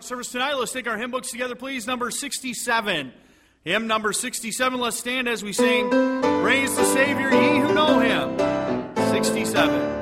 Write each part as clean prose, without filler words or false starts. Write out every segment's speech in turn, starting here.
service tonight. Let's take our hymn books together, please. Number 67. Hymn number 67. Let's stand as we sing, Praise the Savior, ye who know him. 67.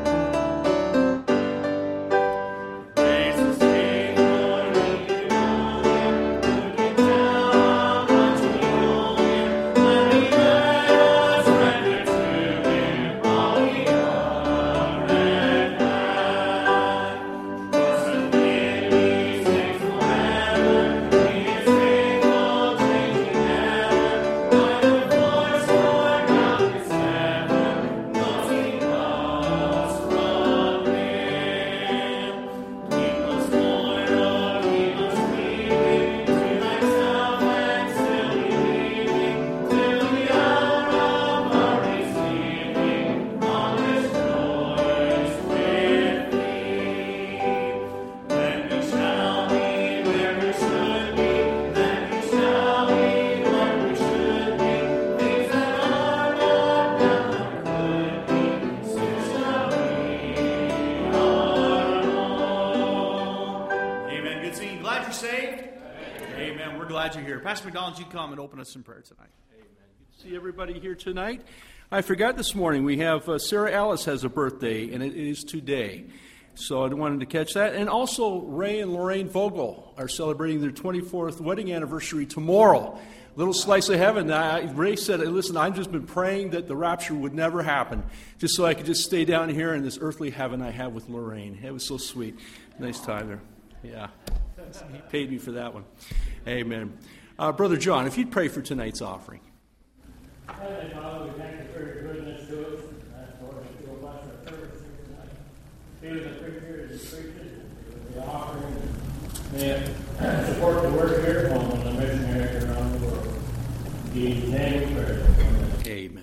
Pastor McDonald, you come and open us in prayer tonight. Amen. Good to see everybody here tonight. I forgot this morning, we have Sarah Alice has a birthday, and it is today. So I wanted to catch that. And also, Ray and Lorraine Vogel are celebrating their 24th wedding anniversary tomorrow. Little slice of heaven. Ray said, listen, I've just been praying that the rapture would never happen, just so I could just stay down here in this earthly heaven I have with Lorraine. It was so sweet. Nice time there. Yeah. He paid me for that one. Amen. Brother John, if you'd pray for tonight's offering. Heavenly Father, we thank you for your goodness to us. Lord, we feel blessed our service here tonight. Be with the preachers and preachers, with the offering. May it support the work here and the missionaries around the world. In Jesus' name we pray. Amen.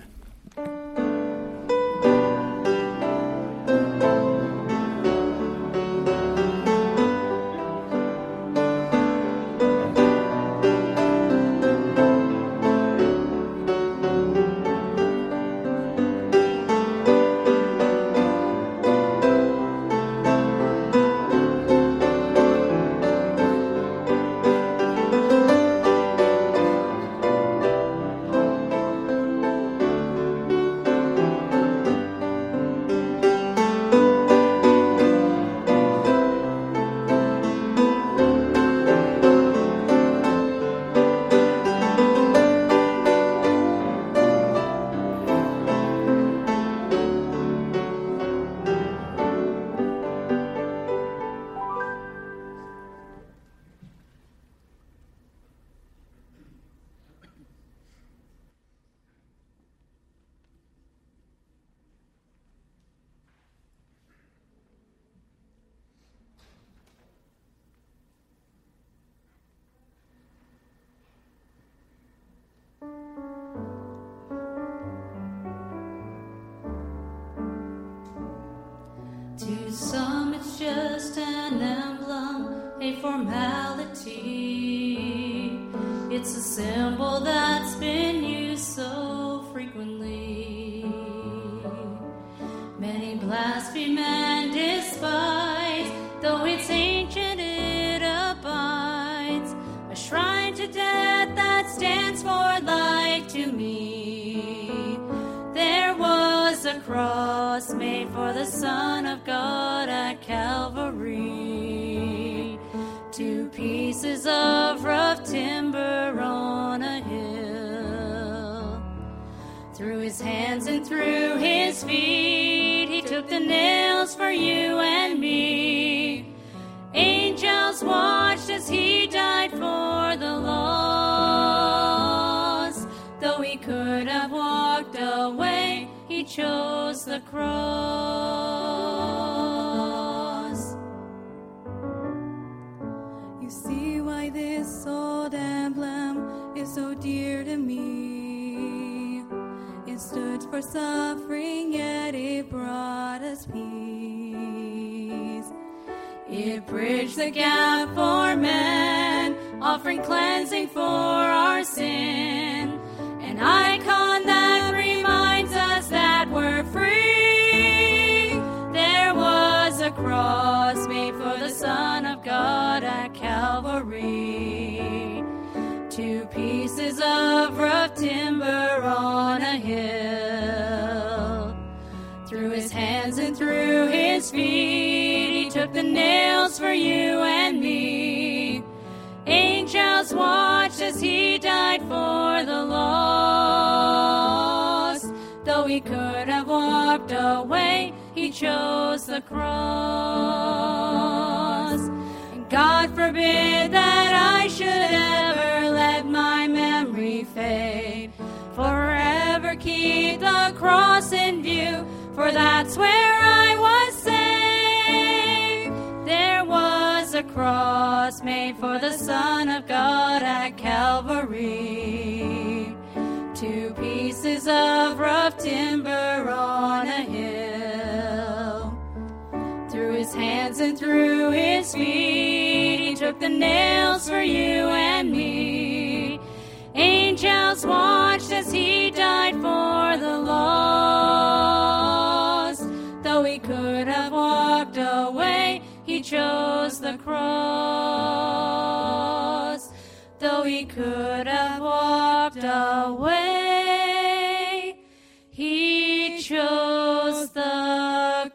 To some it's just an emblem, a formality. It's a symbol that's been used so frequently. Many blaspheme and despise, though it's ancient it abides. A shrine to death that stands for life to me. There was a cross made for the Son of God at Calvary. 2 pieces of rough timber on a hill. Through his hands and through his feet, he took the nails for you and me. Angels watched as he died for the lost. Though he could have walked away, he chose the cross. You see why this old emblem is so dear to me. It stood for suffering, yet it brought us peace. It bridged the gap for men, offering cleansing for our sin. An icon that reminds us that we're free. There was a cross made for the Son of God at Calvary. pieces of rough timber on a hill. Through his hands and through his feet, he took the nails for you and me. Angels watched as he died for the lost. Though he could have walked away, he chose the cross. God forbid that I should ever let my memory fade. Forever keep the cross in view, for that's where I was saved. There was a cross made for the Son of God at Calvary. 2 pieces of rough timber on a hill. Through his hands and through his feet, he took the nails for you and me. Angels watched as he died for the lost. Though he could have walked away, he chose the cross. Though he could have walked away, he chose the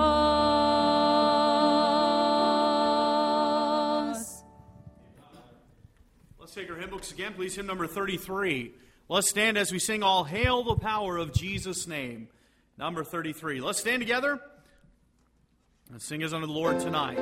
cross. Let's take our hymn books again, please. Hymn number 33. Let's stand as we sing All Hail the Power of Jesus' Name. Number 33. Let's stand together and sing as unto the Lord tonight.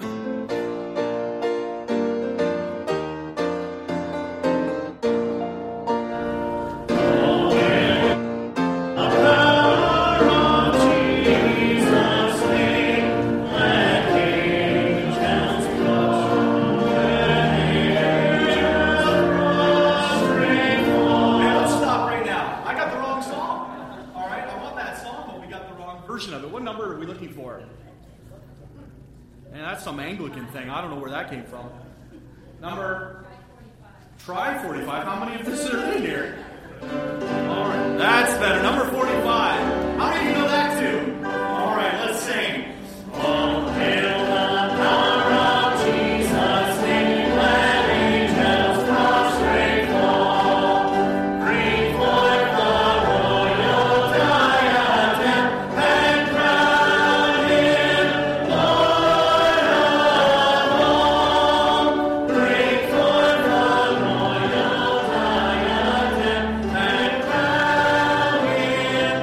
Some Anglican thing. I don't know where that came from. Number? Try 45. How many of this are in here? All right. That's better. Number 45. How many of you know that too? All right. Let's sing. All hail the power of Jesus' name. Let angels prostrate fall. Bring forth the royal diadem and crown him Lord of all. Bring forth the royal diadem and crown him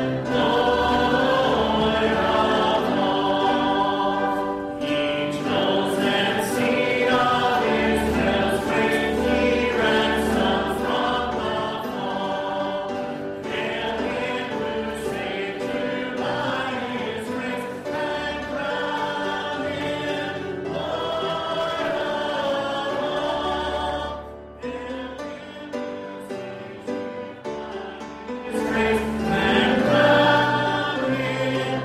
Lord of all. Each chosen seed of Israel's praise, he ransoms from the fall. Hail him who saved you by his grace, and crown him Lord of all. Hail him who saved you by his grace, and crown him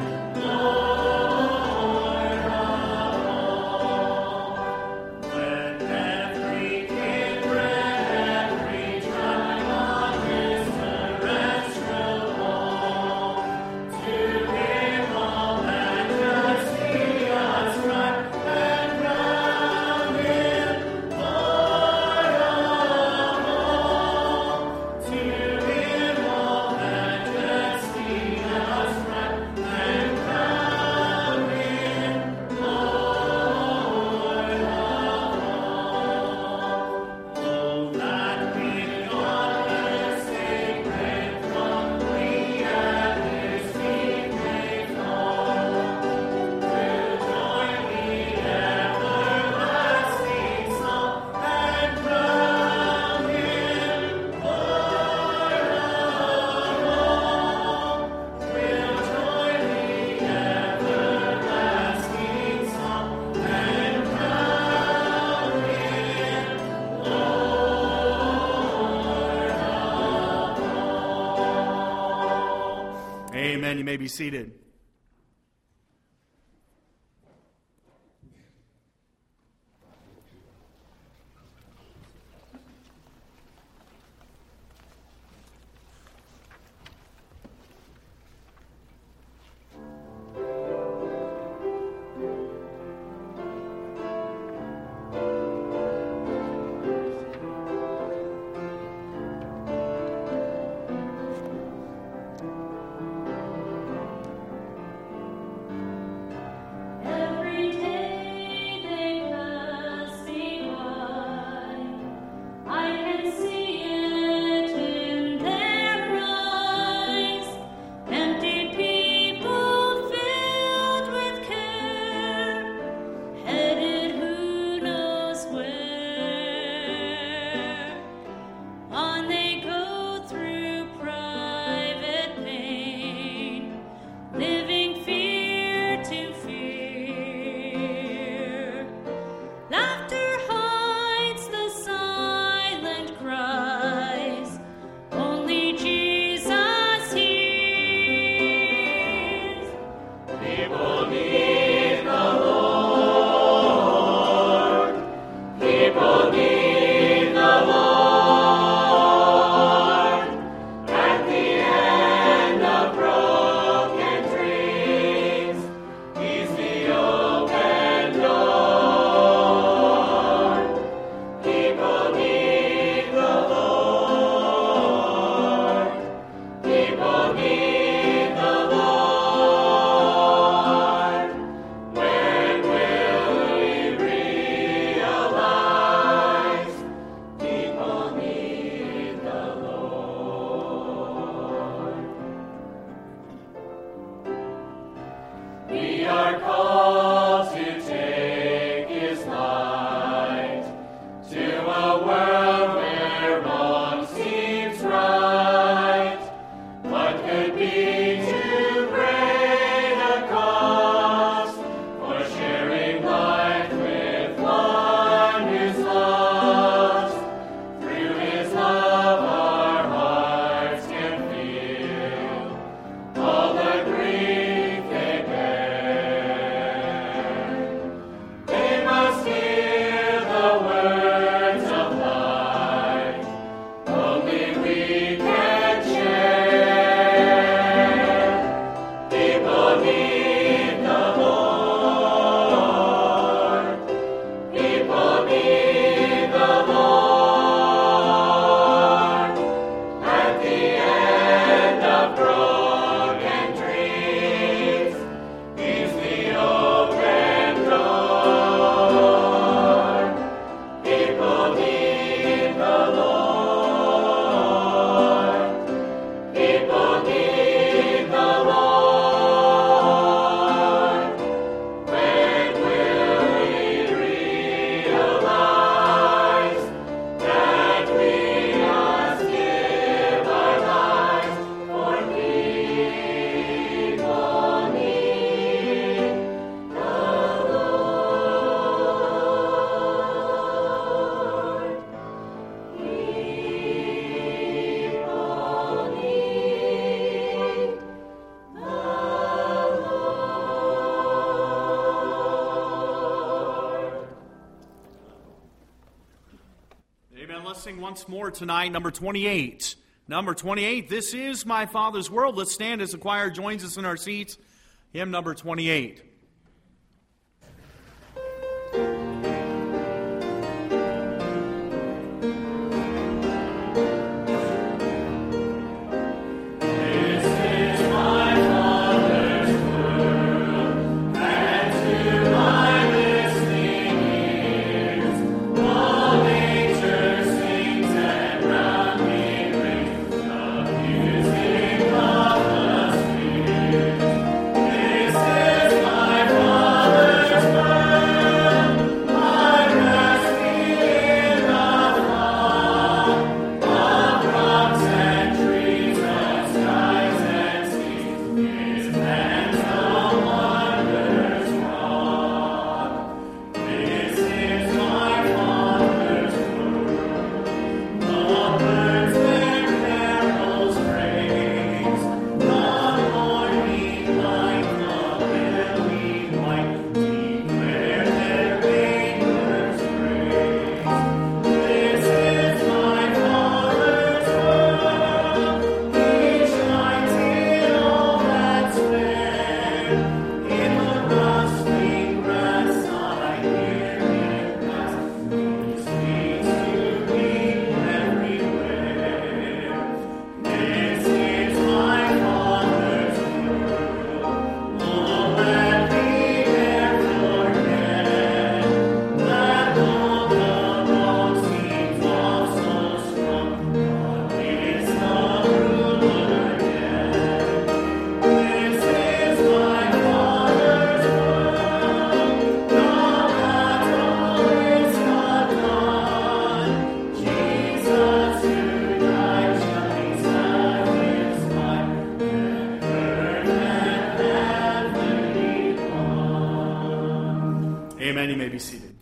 Lord of all. Let every kindred, every tribe on his terrestrial wall, to him all majesty ascribe, and crown him Lord of all. To him all majesty ascribe, and crown him Lord of all. Oh, that we honor sacred throne, we at his feet may fall. To join the everlasting song, and crown him Lord of all. We'll join the everlasting song, and crown him Amen. You may be seated. Sing once more tonight, number 28. Number 28, This Is My Father's World. Let's stand as the choir joins us in our seats. Hymn number 28. Amen. You may be seated.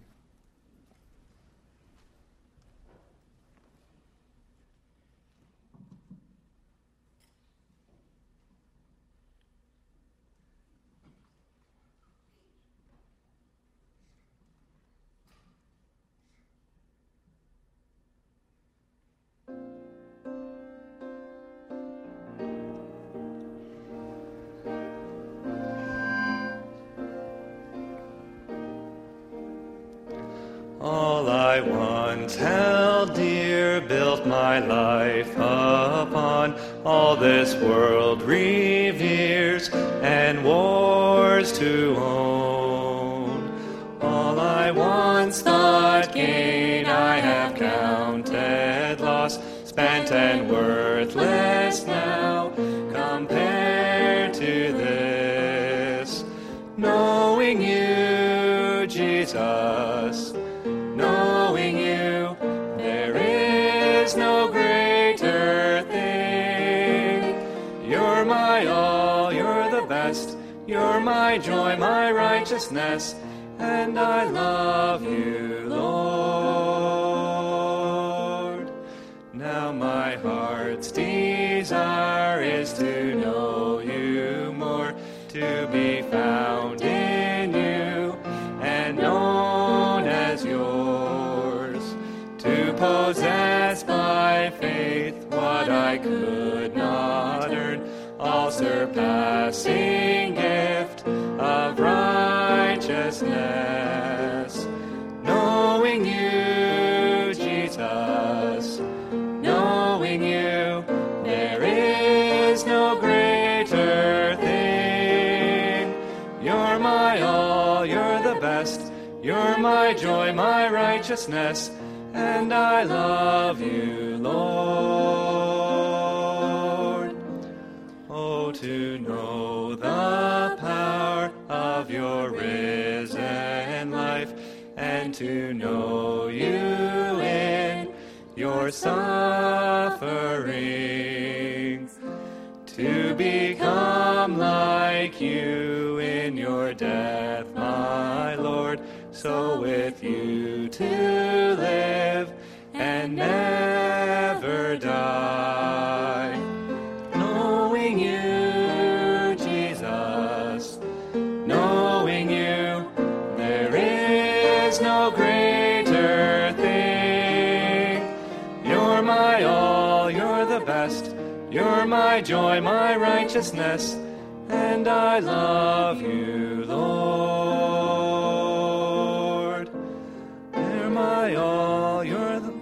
All I once held dear, built my life upon, all this world reveres and wars to own. All I once thought gain, I have counted loss, spent and worthless now, compared to this. knowing you, Jesus, knowing you, there is no greater thing. You're my all, you're the best, you're my joy, my righteousness, and I love you, Lord. Now my heart's desire is to know you more, to be found in you and known as yours, to possess by faith what I could not earn, all surpassing gift of righteousness. Knowing you, Jesus, knowing you, there is no greater thing. You're my all, you're the best, you're my joy, my righteousness, and I love you, Lord. Oh, to know the power of your risen life, and to know you in your sufferings, to become like you in your death, my Lord, so with you to live and never die. Knowing you, Jesus, knowing you, there is no greater thing. You're my all, you're the best, you're my joy, my righteousness, and I love you, Lord. You're my all, you're the...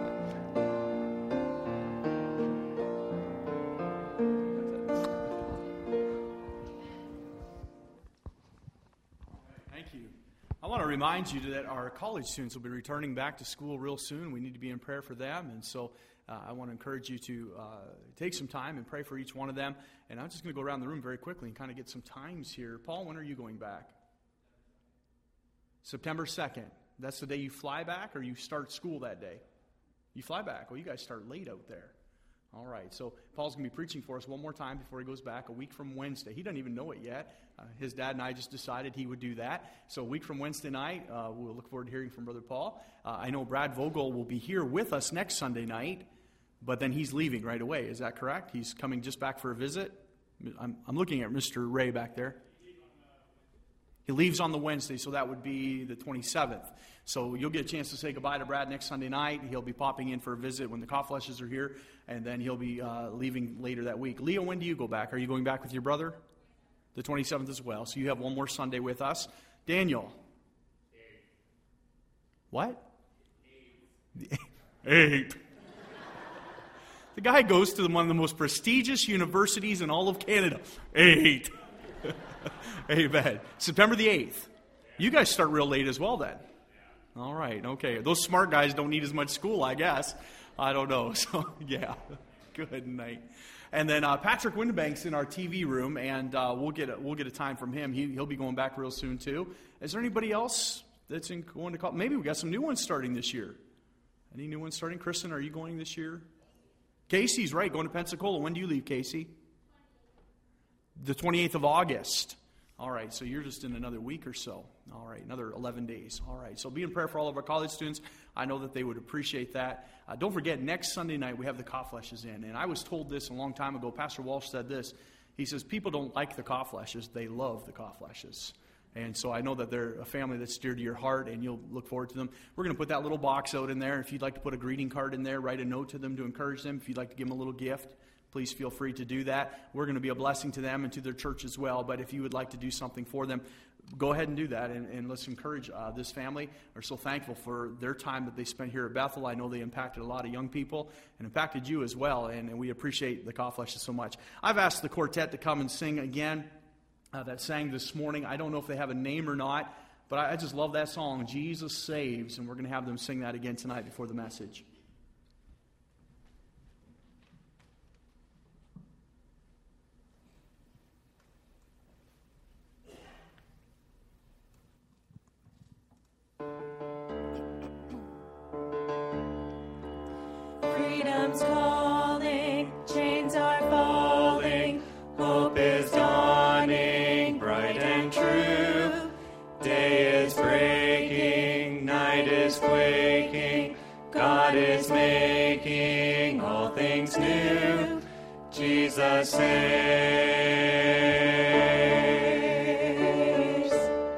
Thank you. I want to remind you that our college students will be returning back to school real soon. We need to be in prayer for them, and so I want to encourage you to take some time and pray for each one of them. And I'm just going to go around the room very quickly and kind of get some times here. Paul, when are you going back? September 2nd. That's the day you fly back, or you start school that day? You fly back. Well, you guys start late out there. All right, so Paul's going to be preaching for us one more time before he goes back, a week from Wednesday. He doesn't even know it yet. His dad and I just decided he would do that. So a week from Wednesday night, we'll look forward to hearing from Brother Paul. I know Brad Vogel will be here with us next Sunday night, but then he's leaving right away. Is that correct? He's coming just back for a visit? I'm looking at Mr. Ray back there. He leaves on the Wednesday, so that would be the 27th. So you'll get a chance to say goodbye to Brad next Sunday night. He'll be popping in for a visit when the Coughleshes are here, and then he'll be leaving later that week. Leo, when do you go back? Are you going back with your brother? The 27th as well. So you have one more Sunday with us. Daniel. What? 8. The guy goes to one of the most prestigious universities in all of Canada. 8. Amen. September the 8th. You guys start real late as well then. All right, okay. Those smart guys don't need as much school, I guess. I don't know. So, yeah. Good night. And then Patrick Windebank's in our TV room, and we'll get a time from him. He'll be going back real soon, too. Is there anybody else that's going to call? Maybe we got some new ones starting this year. Any new ones starting? Kristen, are you going this year? Casey's right, going to Pensacola. When do you leave, Casey? The 28th of August. All right, so you're just in another week or so. All right, another 11 days. All right, so be in prayer for all of our college students. I know that they would appreciate that. Don't forget, next Sunday night we have the Coughleshes in. And I was told this a long time ago. Pastor Walsh said this. He says, people don't like the Coughleshes. They love the Coughleshes. And so I know that they're a family that's dear to your heart, and you'll look forward to them. We're going to put that little box out in there. If you'd like to put a greeting card in there, write a note to them to encourage them. If you'd like to give them a little gift, please feel free to do that. We're going to be a blessing to them and to their church as well. But if you would like to do something for them, go ahead and do that. And let's encourage this family. We're so thankful for their time that they spent here at Bethel. I know they impacted a lot of young people and impacted you as well. And we appreciate the Coughleshes so much. I've asked the quartet to come and sing again. That sang this morning. I don't know if they have a name or not, but I just love that song, Jesus Saves, and we're going to have them sing that again tonight before the message. Freedom's calling, chains are falling, hope is dawning, bright and true. Day is breaking, night is quaking, God is making all things new. Jesus saves.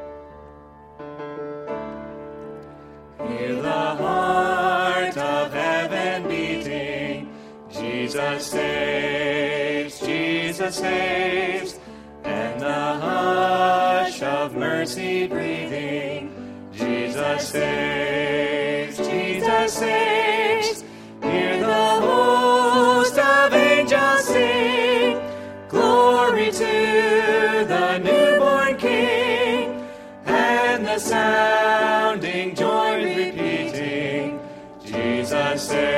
Hear the heart of heaven beating. Jesus saves, Jesus saves. And the hush of mercy breathing. Jesus saves, Jesus saves. Hear the host of angels sing. Glory to the newborn King. And the sounding join repeating. Jesus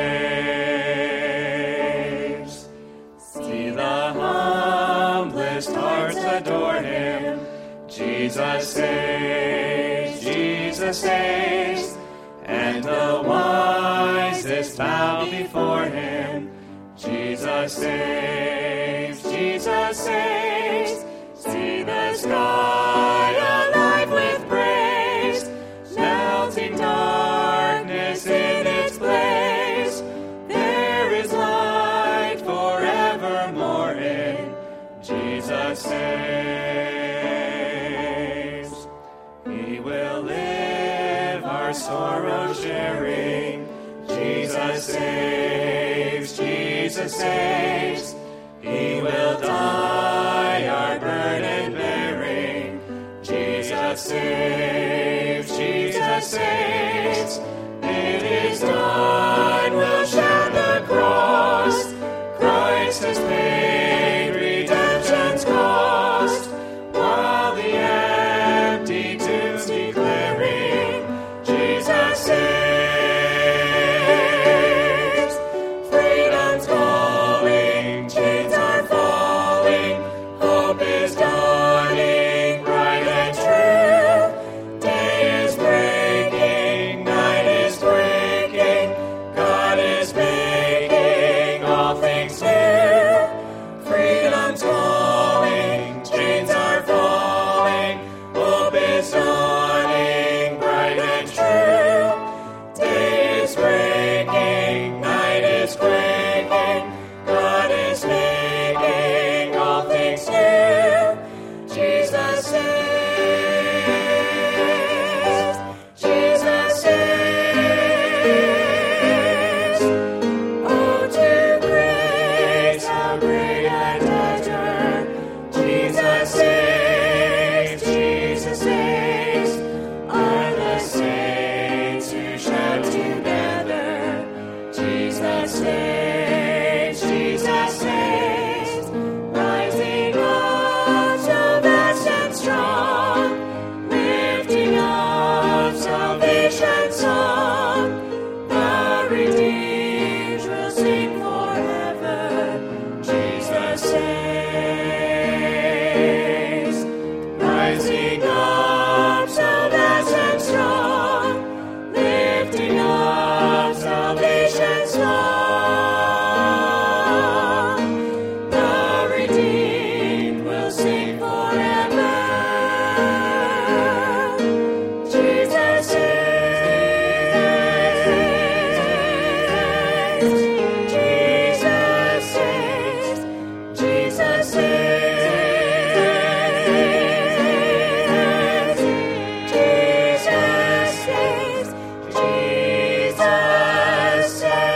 saves. See the humblest hearts adore him. Jesus saves, Jesus saves. And the wisest bow before him. Jesus saves, Jesus saves. See the sky alive with praise, melting darkness in its place. There is light forevermore in Jesus saves. He will live our sorrow sharing. Jesus saves, Jesus saves. He will die our burden bearing. Jesus saves, Jesus saves. It is done, we'll shout the cross. Christ has paid redemption's cost, while the empty tombs declaring, Jesus saves. Freedom's calling, chains are falling, hope is dawning, bright and true. Day is breaking, night is quaking, God is making all things new. Freedom's calling, chains are falling, hope is dawning, bright and true. Day is breaking, night is quaking, God is making all things new. Jesus saves, Jesus saves. Oh, to grace, how great and utter. Jesus saves, Jesus saves. Are the saints who shout together. Jesus saves, Jesus saves. Rising up so vast and strong, lifting up salvation's song. The redeemed will sing forever. Jesus saves. Rising up so vast and strong, lifting up salvation's song. The redeemed will sing forever. Jesus saves, Jesus saves, Jesus saves, Jesus saves, Jesus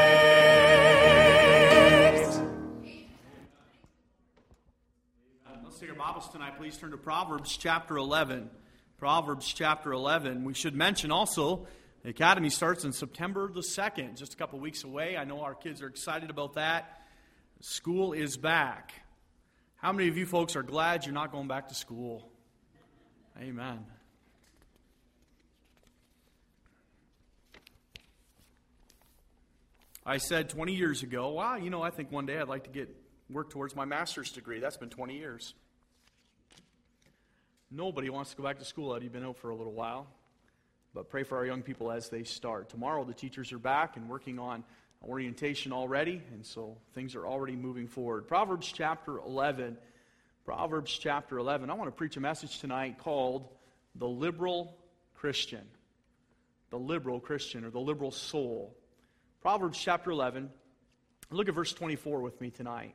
saves. Let's take our Bibles tonight. Please turn to Proverbs chapter 11. Proverbs chapter 11. We should mention also, the Academy starts on September the 2nd, just a couple weeks away. I know our kids are excited about that. School is back. How many of you folks are glad you're not going back to school? Amen. I said 20 years ago, wow, I think one day I'd like to work towards my master's degree. That's been 20 years. Nobody wants to go back to school. You've been out for a little while. But pray for our young people as they start. Tomorrow the teachers are back and working on orientation already, and so things are already moving forward. Proverbs chapter 11. Proverbs chapter 11. I want to preach a message tonight called The Liberal Christian. The liberal Christian, or the liberal soul. Proverbs chapter 11. Look at verse 24 with me tonight.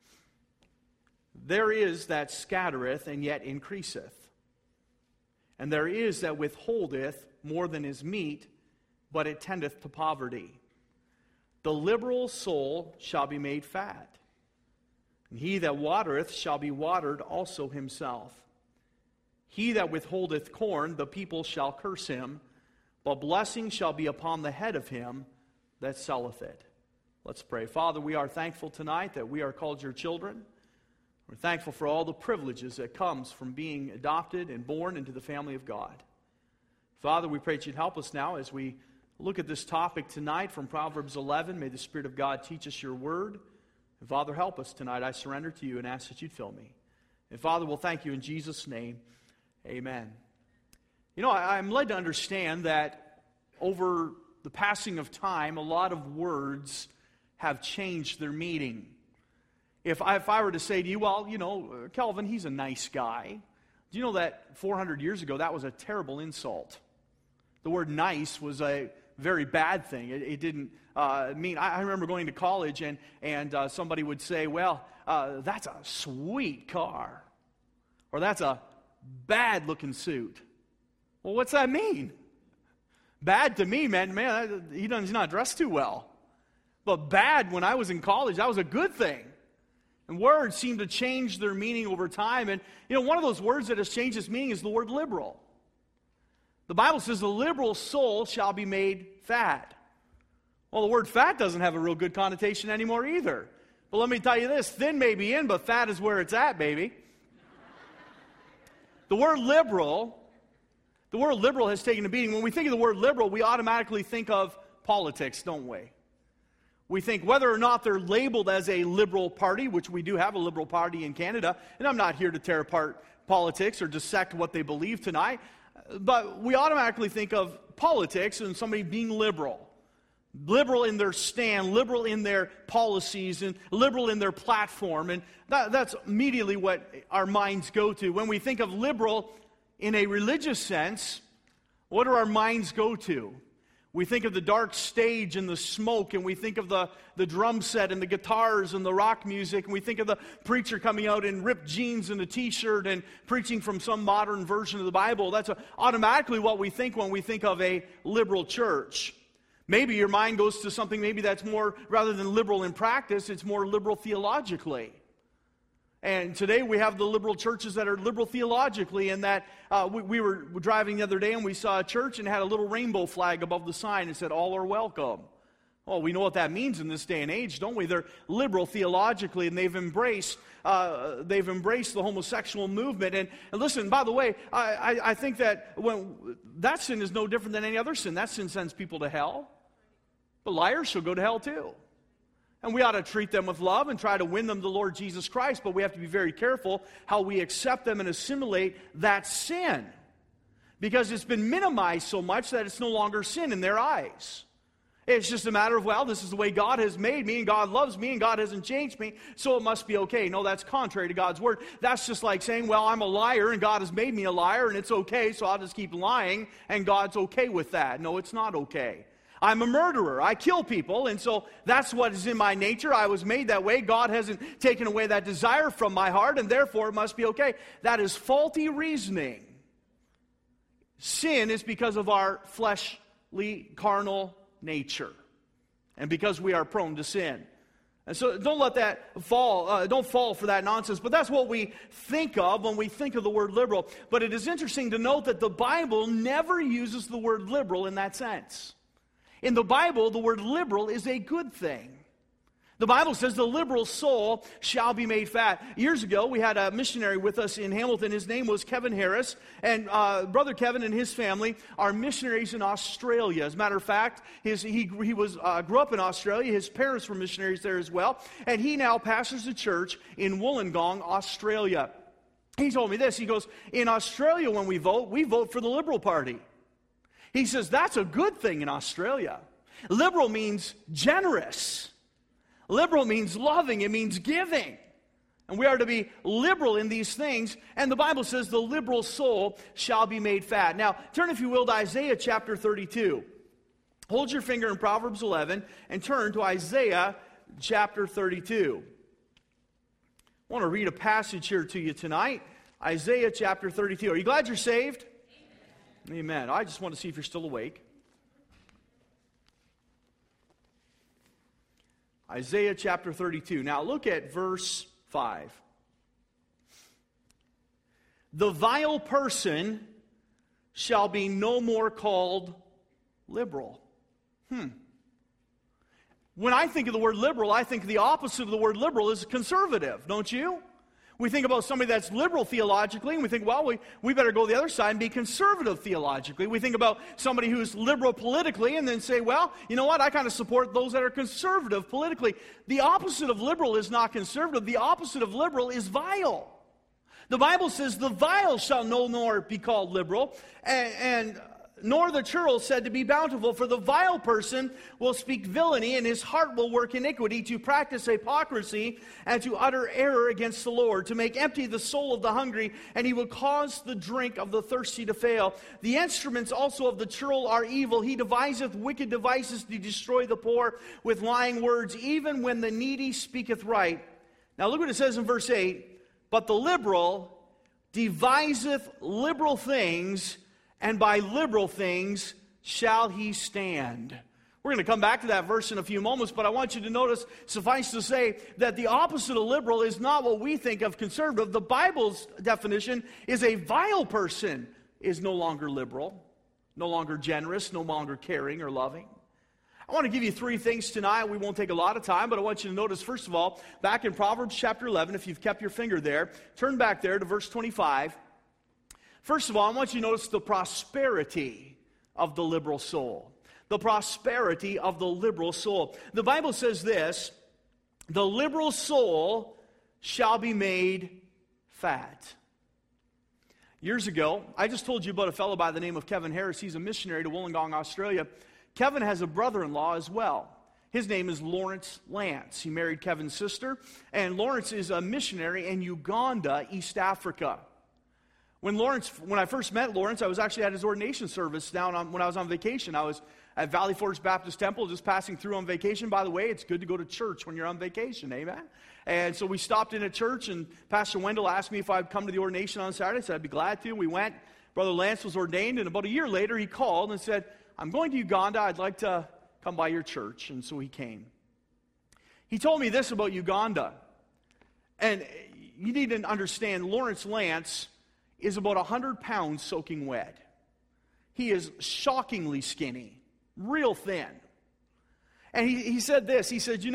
There is that scattereth and yet increaseth, and there is that withholdeth more than is meet, but it tendeth to poverty. The liberal soul shall be made fat, and he that watereth shall be watered also himself. He that withholdeth corn, the people shall curse him, but blessing shall be upon the head of him that selleth it. Let's pray. Father, we are thankful tonight that we are called your children. We're thankful for all the privileges that comes from being adopted and born into the family of God. Father, we pray that you'd help us now as we look at this topic tonight from Proverbs 11. May the Spirit of God teach us your word. And Father, help us tonight. I surrender to you and ask that you'd fill me. And Father, we'll thank you in Jesus' name. Amen. You know, I'm led to understand that over the passing of time, a lot of words have changed their meaning. If I were to say to you, well, you know, Kelvin, he's a nice guy. Do you know that 400 years ago, that was a terrible insult? The word nice was a very bad thing. It didn't mean... I remember going to college and somebody would say, well, that's a sweet car. Or that's a bad-looking suit. Well, what's that mean? Bad to me, man, he's not dressed too well. But bad, when I was in college, that was a good thing. And words seem to change their meaning over time. And, you know, one of those words that has changed its meaning is the word liberal. The Bible says the liberal soul shall be made fat. Well, the word fat doesn't have a real good connotation anymore either. But let me tell you this, thin may be in, but fat is where it's at, baby. The word liberal has taken a beating. When we think of the word liberal, we automatically think of politics, don't we? We think whether or not they're labeled as a liberal party, which we do have a liberal party in Canada, and I'm not here to tear apart politics or dissect what they believe tonight, but we automatically think of politics and somebody being liberal. Liberal in their stand, liberal in their policies, and liberal in their platform. And that's immediately what our minds go to. When we think of liberal in a religious sense, what do our minds go to? We think of the dark stage and the smoke, and we think of the drum set and the guitars and the rock music, and we think of the preacher coming out in ripped jeans and a t-shirt and preaching from some modern version of the Bible. That's automatically what we think when we think of a liberal church. Maybe your mind goes to something maybe that's more, rather than liberal in practice, it's more liberal theologically. And today we have the liberal churches that are liberal theologically, and that we were driving the other day and we saw a church and it had a little rainbow flag above the sign and said, all are welcome. Well, we know what that means in this day and age, don't we? They're liberal theologically, and they've embraced the homosexual movement. And listen, by the way, I think that that sin is no different than any other sin. That sin sends people to hell. But liars shall go to hell too. And we ought to treat them with love and try to win them to the Lord Jesus Christ, but we have to be very careful how we accept them and assimilate that sin. Because it's been minimized so much that it's no longer sin in their eyes. It's just a matter of, well, this is the way God has made me, and God loves me, and God hasn't changed me, so it must be okay. No, that's contrary to God's word. That's just like saying, well, I'm a liar, and God has made me a liar, and it's okay, so I'll just keep lying, and God's okay with that. No, it's not okay. I'm a murderer. I kill people, and so that's what is in my nature. I was made that way. God hasn't taken away that desire from my heart, and therefore it must be okay. That is faulty reasoning. Sin is because of our fleshly, carnal nature, and because we are prone to sin. And so don't let that fall, don't fall for that nonsense. But that's what we think of when we think of the word liberal. But it is interesting to note that the Bible never uses the word liberal in that sense. In the Bible, the word liberal is a good thing. The Bible says the liberal soul shall be made fat. Years ago, we had a missionary with us in Hamilton. His name was Kevin Harris. And Brother Kevin and his family are missionaries in Australia. As a matter of fact, he grew up in Australia. His parents were missionaries there as well. And he now pastors a church in Wollongong, Australia. He told me this. He goes, in Australia when we vote for the Liberal Party. He says, that's a good thing in Australia. Liberal means generous. Liberal means loving. It means giving. And we are to be liberal in these things. And the Bible says the liberal soul shall be made fat. Now, turn, if you will, to Isaiah chapter 32. Hold your finger in Proverbs 11 and turn to Isaiah chapter 32. I want to read a passage here to you tonight. Isaiah chapter 32. Are you glad you're saved? Amen. Amen. I just want to see if you're still awake. Isaiah chapter 32. Now look at verse 5. The vile person shall be no more called liberal. When I think of the word liberal, I think the opposite of the word liberal is conservative, don't you? We think about somebody that's liberal theologically, and we think, well, we better go the other side and be conservative theologically. We think about somebody who's liberal politically and then say, well, you know what, I kind of support those that are conservative politically. The opposite of liberal is not conservative. The opposite of liberal is vile. The Bible says the vile shall no more be called liberal, and nor the churl said to be bountiful, for the vile person will speak villainy, and his heart will work iniquity, to practice hypocrisy, and to utter error against the Lord, to make empty the soul of the hungry, and he will cause the drink of the thirsty to fail. The instruments also of the churl are evil. He deviseth wicked devices to destroy the poor with lying words, even when the needy speaketh right. Now look what it says in verse 8. But the liberal deviseth liberal things, and by liberal things shall he stand. We're going to come back to that verse in a few moments, but I want you to notice, suffice to say, that the opposite of liberal is not what we think of conservative. The Bible's definition is a vile person is no longer liberal, no longer generous, no longer caring or loving. I want to give you three things tonight. We won't take a lot of time, but I want you to notice, first of all, back in Proverbs chapter 11, if you've kept your finger there, turn back there to verse 25. First of all, I want you to notice the prosperity of the liberal soul. The prosperity of the liberal soul. The Bible says this, the liberal soul shall be made fat. Years ago, I just told you about a fellow by the name of Kevin Harris. He's a missionary to Wollongong, Australia. Kevin has a brother-in-law as well. His name is Lawrence Lance. He married Kevin's sister, and Lawrence is a missionary in Uganda, East Africa. When I first met Lawrence, I was actually at his ordination service when I was on vacation. I was at Valley Forge Baptist Temple, just passing through on vacation. By the way, it's good to go to church when you're on vacation, amen? And so we stopped in at church, and Pastor Wendell asked me if I'd come to the ordination on Saturday. I said I'd be glad to. We went. Brother Lance was ordained, and about a year later, he called and said, I'm going to Uganda. I'd like to come by your church. And so he came. He told me this about Uganda. And you need to understand, Lawrence Lance is about 100 pounds soaking wet. He is shockingly skinny, real thin. And he said this, he said,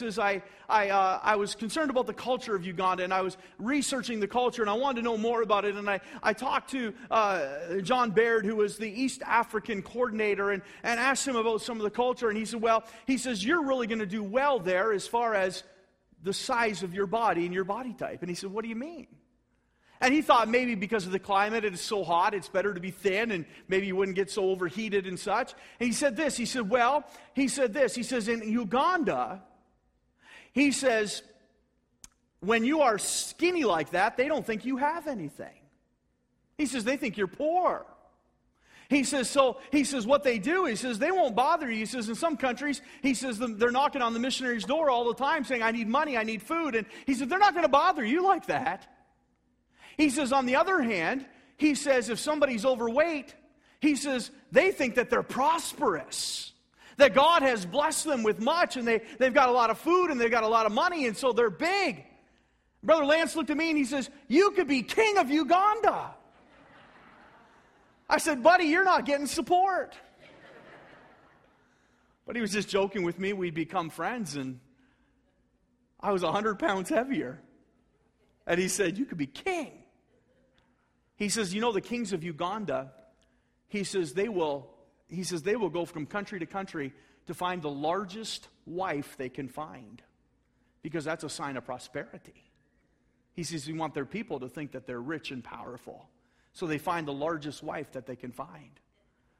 I was concerned about the culture of Uganda, and I was researching the culture, and I wanted to know more about it, and I talked to John Baird, who was the East African coordinator, and asked him about some of the culture, and he said, you're really going to do well there as far as the size of your body and your body type. And he said, what do you mean? And he thought maybe because of the climate, it is so hot, it's better to be thin, and maybe you wouldn't get so overheated and such. And he said this, he says, in Uganda, he says, when you are skinny like that, they don't think you have anything. He says, they think you're poor. He says, what they do, he says, they won't bother you. He says, in some countries, he says, they're knocking on the missionary's door all the time saying, I need money, I need food. And he said, they're not going to bother you like that. He says, on the other hand, he says, if somebody's overweight, he says, they think that they're prosperous, that God has blessed them with much, and they've got a lot of food, and they've got a lot of money, and so they're big. Brother Lance looked at me, and he says, you could be king of Uganda. I said, buddy, you're not getting support. But he was just joking with me. We'd become friends, and I was 100 pounds heavier. And he said, you could be king. He says, the kings of Uganda, he says they will go from country to country to find the largest wife they can find, because that's a sign of prosperity. He says, you want their people to think that they're rich and powerful, so they find the largest wife that they can find.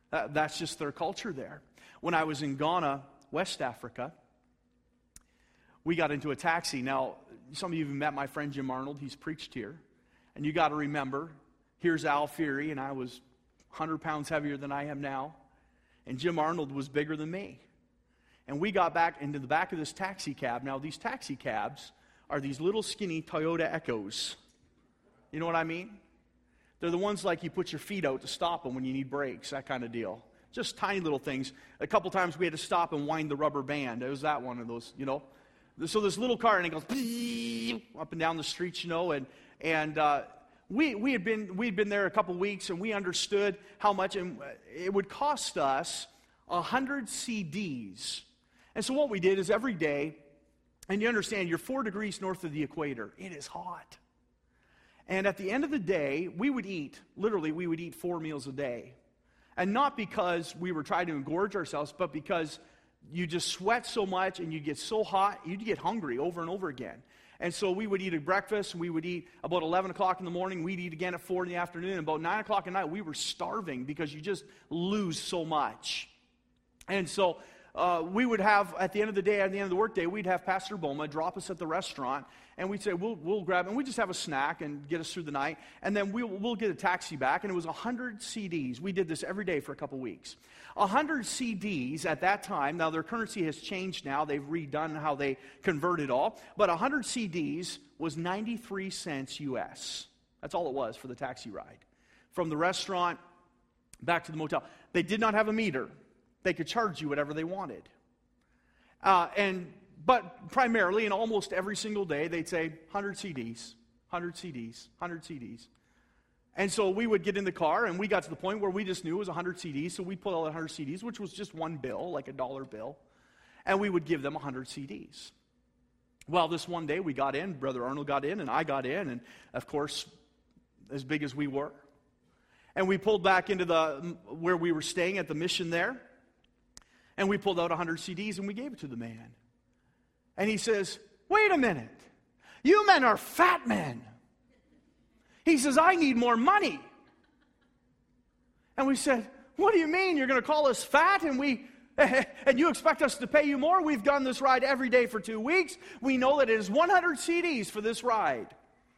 That's just their culture there. When I was in Ghana, West Africa, we got into a taxi. Now, some of you have met my friend Jim Arnold. He's preached here. And you got to remember, here's Al Feary, and I was 100 pounds heavier than I am now. And Jim Arnold was bigger than me. And we got back into the back of this taxi cab. Now, these taxi cabs are these little skinny Toyota Echoes. You know what I mean? They're the ones like you put your feet out to stop them when you need brakes, that kind of deal. Just tiny little things. A couple times we had to stop and wind the rubber band. It was that one of those, you know. So this little car, and it goes up and down the street, you know, and we'd been there a couple weeks, and we understood how much it would cost us 100 CDs. And so what we did is every day, and you understand, you're 4 degrees north of the equator. It is hot. And at the end of the day, we would eat 4 meals a day. And not because we were trying to engorge ourselves, but because you just sweat so much and you get so hot, you'd get hungry over and over again. And so we would eat at breakfast, we would eat about 11 o'clock in the morning, we'd eat again at 4 in the afternoon, and about 9 o'clock at night, we were starving because you just lose so much. And so we would have, at the end of the day, at the end of the workday, we'd have Pastor Boma drop us at the restaurant, and we'd say, we'll grab, and we'd just have a snack and get us through the night, and then we'll get a taxi back, and it was 100 CDs. We did this every day for a couple weeks. 100 CDs at that time, now their currency has changed now, they've redone how they convert it all, but 100 CDs was 93 cents US. That's all it was for the taxi ride. From the restaurant back to the motel. They did not have a meter. They could charge you whatever they wanted. But primarily, and almost every single day, they'd say 100 CDs, 100 CDs, 100 CDs. And so we would get in the car, and we got to the point where we just knew it was 100 CDs, so we'd pull out 100 CDs, which was just one bill, like a $1 bill, and we would give them 100 CDs. Well, this one day we got in, Brother Arnold got in, and I got in, and of course, as big as we were. And we pulled back into where we were staying at the mission there, and we pulled out 100 CDs, and we gave it to the man. And he says, wait a minute, you men are fat men. He says, I need more money. And we said, what do you mean? You're going to call us fat and you expect us to pay you more? We've done this ride every day for 2 weeks. We know that it is 100 CDs for this ride.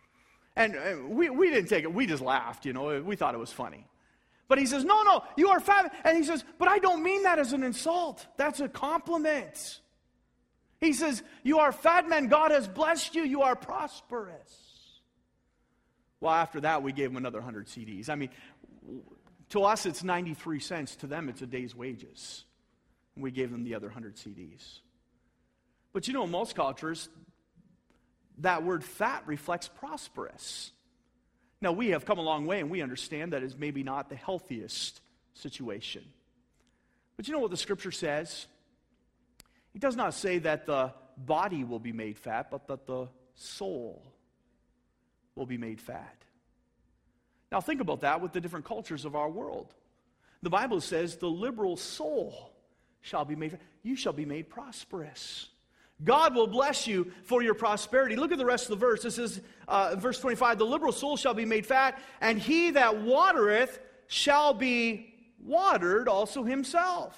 And we didn't take it. We just laughed, you know. We thought it was funny. But he says, no, you are fat. And he says, but I don't mean that as an insult. That's a compliment. He says, you are fat men. God has blessed you. You are prosperous. Well, after that, we gave him another 100 CDs. I mean, to us, it's 93 cents. To them, it's a day's wages. And we gave them the other 100 CDs. But you know, in most cultures, that word fat reflects prosperous. Now, we have come a long way, and we understand that is maybe not the healthiest situation. But you know what the Scripture says? It does not say that the body will be made fat, but that the soul will be made fat. Now think about that with the different cultures of our world. The Bible says the liberal soul shall be made fat. You shall be made prosperous. God will bless you for your prosperity. Look at the rest of the verse. This is verse 25. The liberal soul shall be made fat, and he that watereth shall be watered also himself.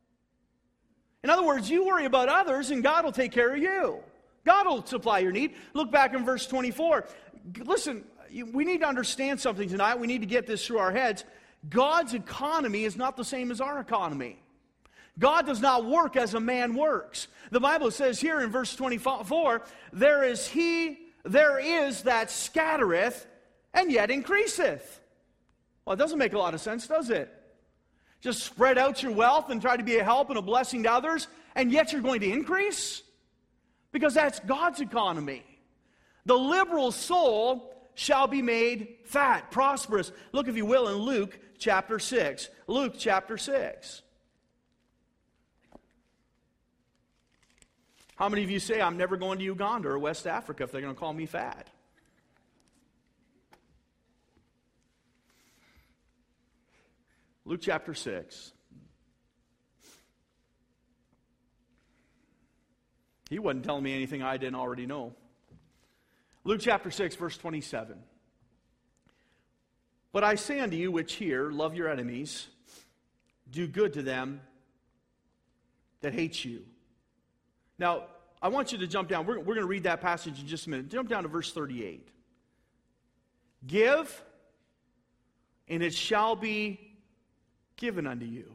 In other words, you worry about others, and God will take care of you. God will supply your need. Look back in verse 24. Listen, we need to understand something tonight. We need to get this through our heads. God's economy is not the same as our economy. God does not work as a man works. The Bible says here in verse 24, there is that scattereth and yet increaseth. Well, it doesn't make a lot of sense, does it? Just spread out your wealth and try to be a help and a blessing to others, and yet you're going to increase? Because that's God's economy. The liberal soul shall be made fat, prosperous. Look, if you will, in Luke chapter 6. Luke chapter 6. How many of you say, I'm never going to Uganda or West Africa if they're going to call me fat? Luke chapter 6. He wasn't telling me anything I didn't already know. Luke chapter 6, verse 27. But I say unto you which hear, love your enemies, do good to them that hate you. Now, I want you to jump down. We're going to read that passage in just a minute. Jump down to verse 38. Give, and it shall be given unto you.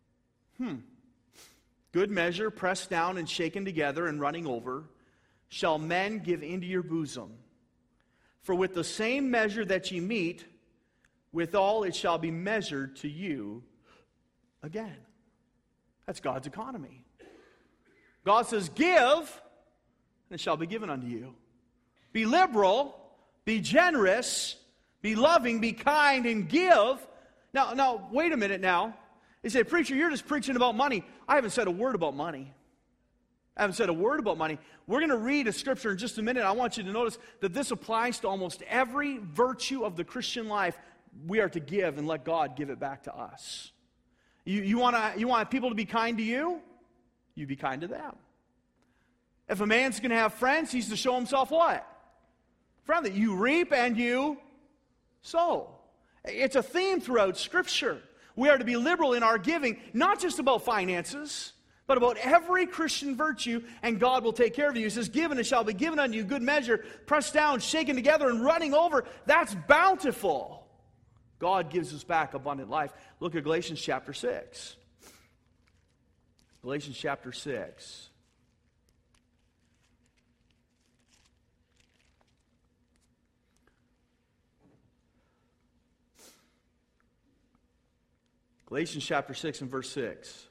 Good measure, pressed down and shaken together and running over, shall men give into your bosom. For with the same measure that ye meet, withal it shall be measured to you again. That's God's economy. God says, give, and it shall be given unto you. Be liberal, be generous, be loving, be kind, and give. Now, wait a minute now. You say, preacher, you're just preaching about money. I haven't said a word about money. I haven't said a word about money. We're going to read a scripture in just a minute. I want you to notice that this applies to almost every virtue of the Christian life. We are to give and let God give it back to us. You want people to be kind to you? You be kind to them. If a man's going to have friends, he's to show himself what? Friendly. You reap and you sow. It's a theme throughout Scripture. We are to be liberal in our giving, not just about finances, but about every Christian virtue, and God will take care of you. He says, give and it shall be given unto you, good measure, pressed down, shaken together, and running over. That's bountiful. God gives us back abundant life. Look at Galatians chapter 6. Galatians chapter 6. Galatians chapter 6 and verse 6.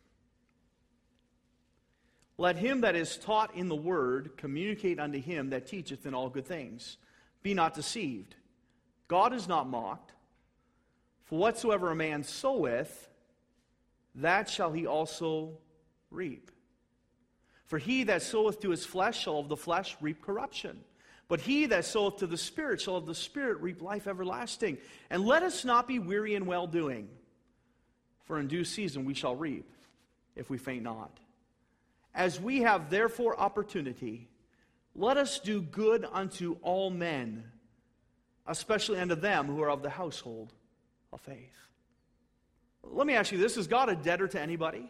Let him that is taught in the word communicate unto him that teacheth in all good things. Be not deceived. God is not mocked. For whatsoever a man soweth, that shall he also reap. For he that soweth to his flesh shall of the flesh reap corruption. But he that soweth to the Spirit shall of the Spirit reap life everlasting. And let us not be weary in well-doing. For in due season we shall reap, if we faint not. As we have therefore opportunity, let us do good unto all men, especially unto them who are of the household of faith. Let me ask you this, is God a debtor to anybody?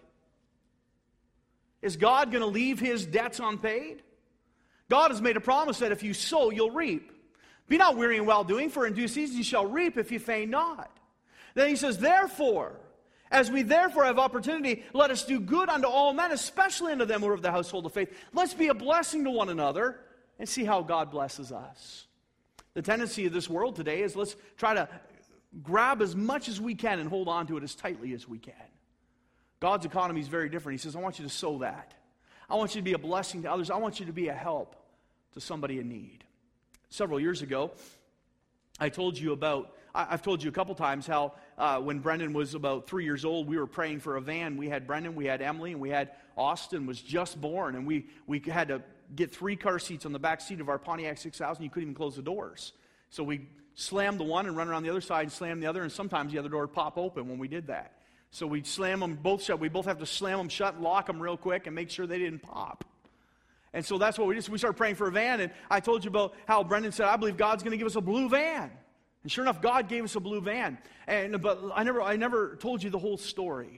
Is God going to leave his debts unpaid? God has made a promise that if you sow, you'll reap. Be not weary in well-doing, for in due season you shall reap if you faint not. Then he says, therefore, as we therefore have opportunity, let us do good unto all men, especially unto them who are of the household of faith. Let's be a blessing to one another and see how God blesses us. The tendency of this world today is let's try to grab as much as we can and hold on to it as tightly as we can. God's economy is very different. He says, I want you to sow that. I want you to be a blessing to others. I want you to be a help to somebody in need. Several years ago, I've told you a couple times how when Brendan was about 3 years old, we were praying for a van. We had Brendan, we had Emily, and we had Austin was just born. And we had to get 3 car seats on the back seat of our Pontiac 6000. You couldn't even close the doors. So we slammed the one and run around the other side and slam the other. And sometimes the other door would pop open when we did that. So we'd slam them both shut. We both have to slam them shut and lock them real quick and make sure they didn't pop. And so that's what we did. So we started praying for a van. And I told you about how Brendan said, I believe God's going to give us a blue van. And sure enough, God gave us a blue van. But I never told you the whole story.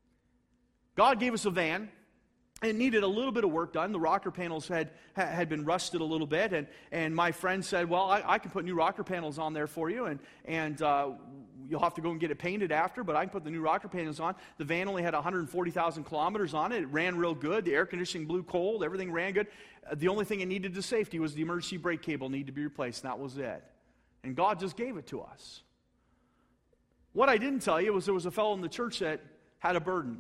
God gave us a van. It needed a little bit of work done. The rocker panels had been rusted a little bit. And my friend said, well, I can put new rocker panels on there for you. And you'll have to go and get it painted after, but I can put the new rocker panels on. The van only had 140,000 kilometers on it. It ran real good. The air conditioning blew cold. Everything ran good. The only thing it needed to safety was the emergency brake cable needed to be replaced. And that was it. And God just gave it to us. What I didn't tell you was there was a fellow in the church that had a burden.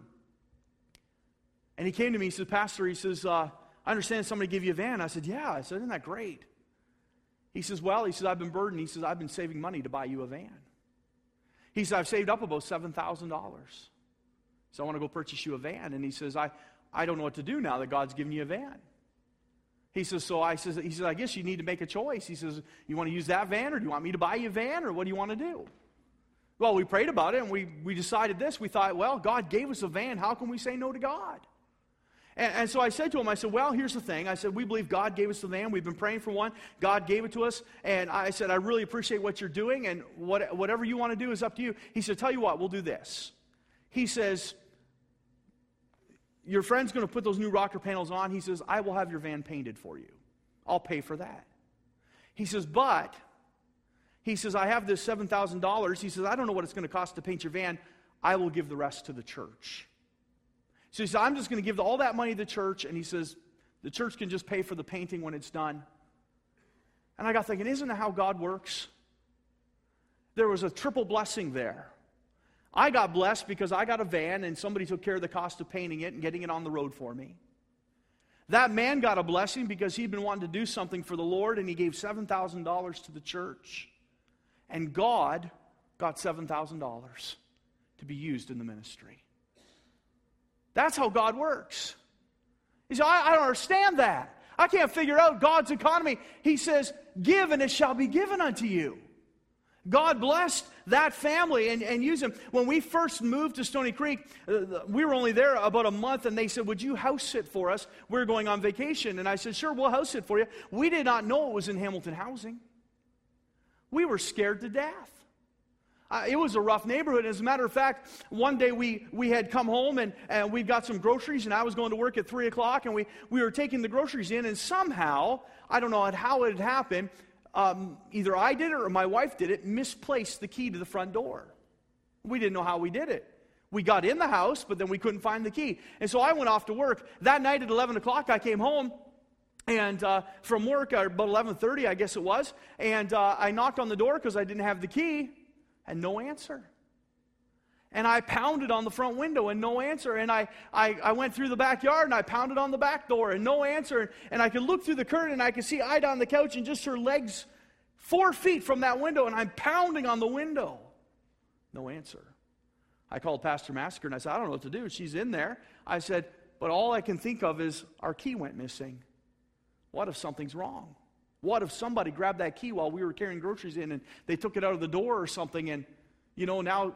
And he came to me, he says, Pastor, he says, I understand somebody gave you a van. I said, yeah. I said, isn't that great? He says, well, he says, I've been burdened. He says, I've been saving money to buy you a van. He said, I've saved up about $7,000. So I want to go purchase you a van. And he says, I don't know what to do now that God's given you a van. He says, I guess you need to make a choice. He says, you want to use that van, or do you want me to buy you a van, or what do you want to do? Well, we prayed about it, and we decided this. We thought, well, God gave us a van. How can we say no to God? And so I said to him, I said, well, here's the thing. I said, we believe God gave us the van. We've been praying for one. God gave it to us. And I said, I really appreciate what you're doing, and whatever you want to do is up to you. He said, tell you what, we'll do this. He says, your friend's going to put those new rocker panels on. He says, I will have your van painted for you. I'll pay for that. He says, but, he says, I have this $7,000. He says, I don't know what it's going to cost to paint your van. I will give the rest to the church. So he said, I'm just going to give all that money to the church. And he says, the church can just pay for the painting when it's done. And I got thinking, isn't that how God works? There was a triple blessing there. I got blessed because I got a van and somebody took care of the cost of painting it and getting it on the road for me. That man got a blessing because he'd been wanting to do something for the Lord, and he gave $7,000 to the church. And God got $7,000 to be used in the ministry. That's how God works. He said, I don't understand that. I can't figure out God's economy. He says, give and it shall be given unto you. God blessed that family and used them. When we first moved to Stony Creek, we were only there about a month, and they said, would you house sit for us? We're going on vacation. And I said, sure, we'll house sit for you. We did not know it was in Hamilton Housing. We were scared to death. It was a rough neighborhood. As a matter of fact, one day we had come home and we got some groceries, and I was going to work at 3 o'clock, and we were taking the groceries in, and somehow, I don't know how it had happened, either I did it or my wife did it, misplaced the key to the front door. We didn't know how we did it. We got in the house, but then we couldn't find the key. And so I went off to work. That night at 11 o'clock, I came home. And from work, about 11:30, I guess it was, and I knocked on the door because I didn't have the key, and no answer. And I pounded on the front window, and no answer. And I went through the backyard, and I pounded on the back door, and no answer. And I could look through the curtain, and I could see Ida on the couch, and just her legs 4 feet from that window, and I'm pounding on the window. No answer. I called Pastor Massacre, and I said, I don't know what to do. She's in there. I said, but all I can think of is our key went missing. What if something's wrong? What if somebody grabbed that key while we were carrying groceries in and they took it out of the door or something, and, now...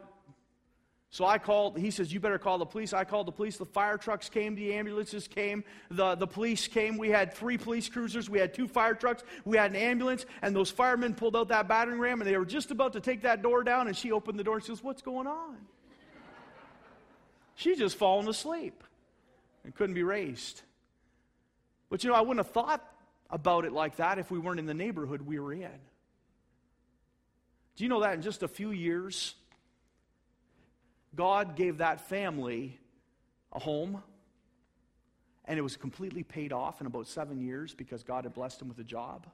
So I called, he says, you better call the police. I called the police. The fire trucks came, the ambulances came, the police came. We had 3 police cruisers. We had 2 fire trucks. We had an ambulance, and those firemen pulled out that battering ram, and they were just about to take that door down, and she opened the door and says, what's going on? She just fallen asleep and couldn't be raised. But I wouldn't have thought about it like that if we weren't in the neighborhood we were in. Do you know that in just a few years, God gave that family a home, and it was completely paid off in about 7 years because God had blessed him with a job?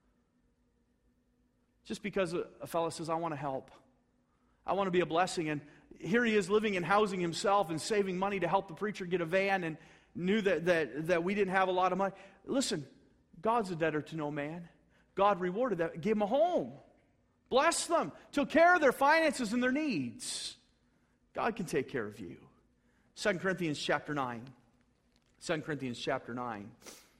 Just because a fellow says, I want to help. I want to be a blessing. And here he is living in housing himself and saving money to help the preacher get a van, and knew that we didn't have a lot of money. Listen, God's a debtor to no man. God rewarded that, gave them a home, blessed them, took care of their finances and their needs. God can take care of you. 2 Corinthians chapter 9. 2 Corinthians chapter 9.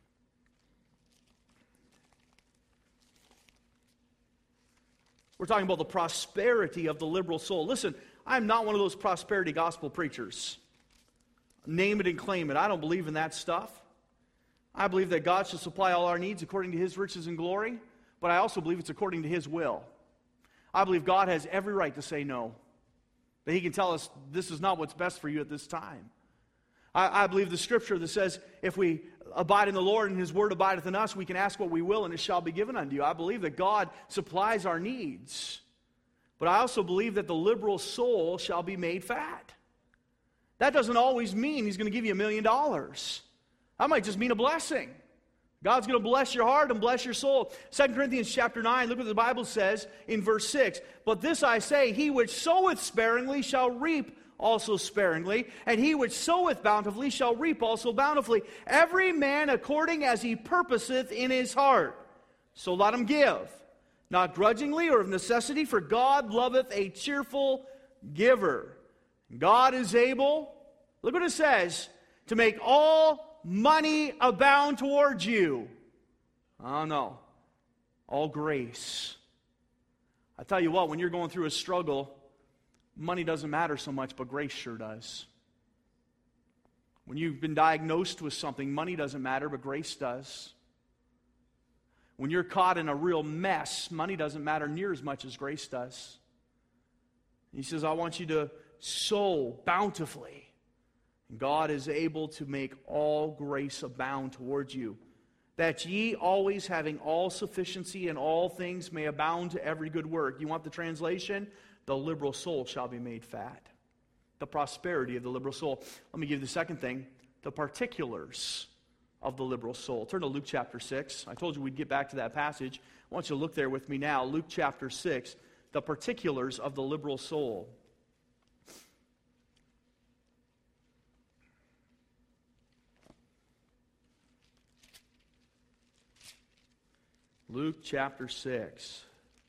We're talking about the prosperity of the liberal soul. Listen, I'm not one of those prosperity gospel preachers. Name it and claim it. I don't believe in that stuff. I believe that God shall supply all our needs according to his riches and glory, but I also believe it's according to his will. I believe God has every right to say no. That he can tell us this is not what's best for you at this time. I believe the scripture that says if we abide in the Lord and his word abideth in us, we can ask what we will and it shall be given unto you. I believe that God supplies our needs. But I also believe that the liberal soul shall be made fat. That doesn't always mean he's going to give you $1 million. That might just mean a blessing. God's going to bless your heart and bless your soul. 2 Corinthians chapter 9, look what the Bible says in verse 6. But this I say, he which soweth sparingly shall reap also sparingly, and he which soweth bountifully shall reap also bountifully. Every man according as he purposeth in his heart. So let him give, not grudgingly or of necessity, for God loveth a cheerful giver. God is able, look what it says, to make all money abound towards you. Oh no. All grace. I tell you what, when you're going through a struggle, money doesn't matter so much, but grace sure does. When you've been diagnosed with something, money doesn't matter, but grace does. When you're caught in a real mess, money doesn't matter near as much as grace does. He says, I want you to so bountifully. And God is able to make all grace abound towards you, that ye always having all sufficiency in all things may abound to every good work. You want the translation? The liberal soul shall be made fat. The prosperity of the liberal soul. Let me give you the second thing, the particulars of the liberal soul. Turn to Luke chapter 6. I told you we'd get back to that passage. I want you to look there with me now. Luke chapter 6, the particulars of the liberal soul. Luke chapter 6.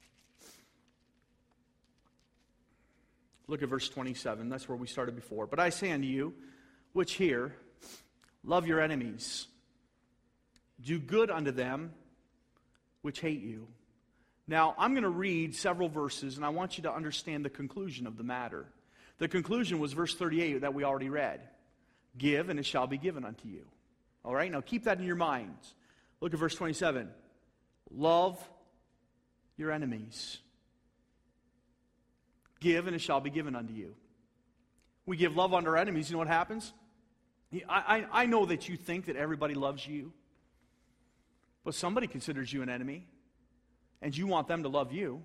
Look at verse 27. That's where we started before. But I say unto you, which hear, love your enemies. Do good unto them which hate you. Now, I'm going to read several verses, and I want you to understand the conclusion of the matter. The conclusion was verse 38 that we already read. Give, and it shall be given unto you. All right? Now, keep that in your minds. Look at verse 27. Love your enemies. Give, and it shall be given unto you. We give love unto our enemies. You know what happens? I know that you think that everybody loves you. But somebody considers you an enemy. And you want them to love you.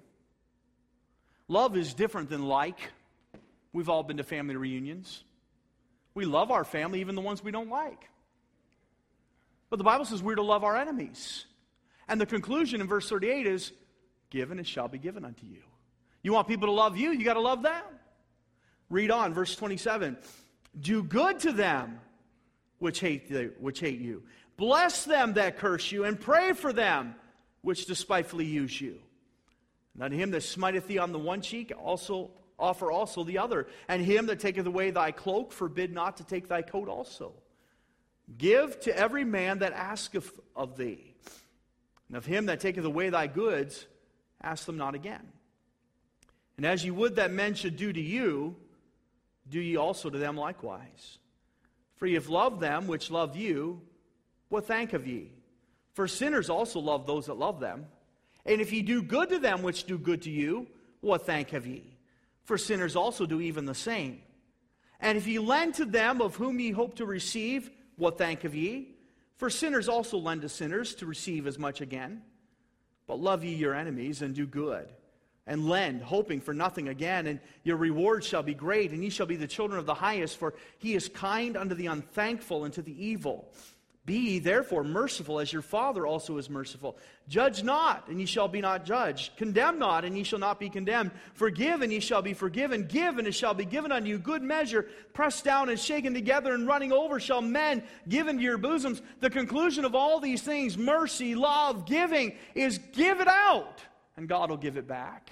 Love is different than like. We've all been to family reunions. We love our family, even the ones we don't like. But the Bible says we're to love our enemies. And the conclusion in verse 38 is, give and it shall be given unto you. You want people to love you, you got to love them. Read on, verse 27. Do good to them which hate you. Bless them that curse you, and pray for them which despitefully use you. And unto him that smiteth thee on the one cheek, offer also the other. And him that taketh away thy cloak, forbid not to take thy coat also. Give to every man that asketh of thee. And of him that taketh away thy goods, ask them not again. And as ye would that men should do to you, do ye also to them likewise. For ye have loved them which love you, what thank have ye? For sinners also love those that love them. And if ye do good to them which do good to you, what thank have ye? For sinners also do even the same. And if ye lend to them of whom ye hope to receive, what thank have ye? For sinners also lend to sinners to receive as much again. But love ye your enemies, and do good, and lend, hoping for nothing again, and your reward shall be great, and ye shall be the children of the highest, for he is kind unto the unthankful and to the evil. Be ye therefore merciful, as your Father also is merciful. Judge not, and ye shall be not judged. Condemn not, and ye shall not be condemned. Forgive, and ye shall be forgiven. Give, and it shall be given unto you. Good measure, pressed down and shaken together and running over, shall men give into your bosoms. The conclusion of all these things, mercy, love, giving, is give it out, and God will give it back.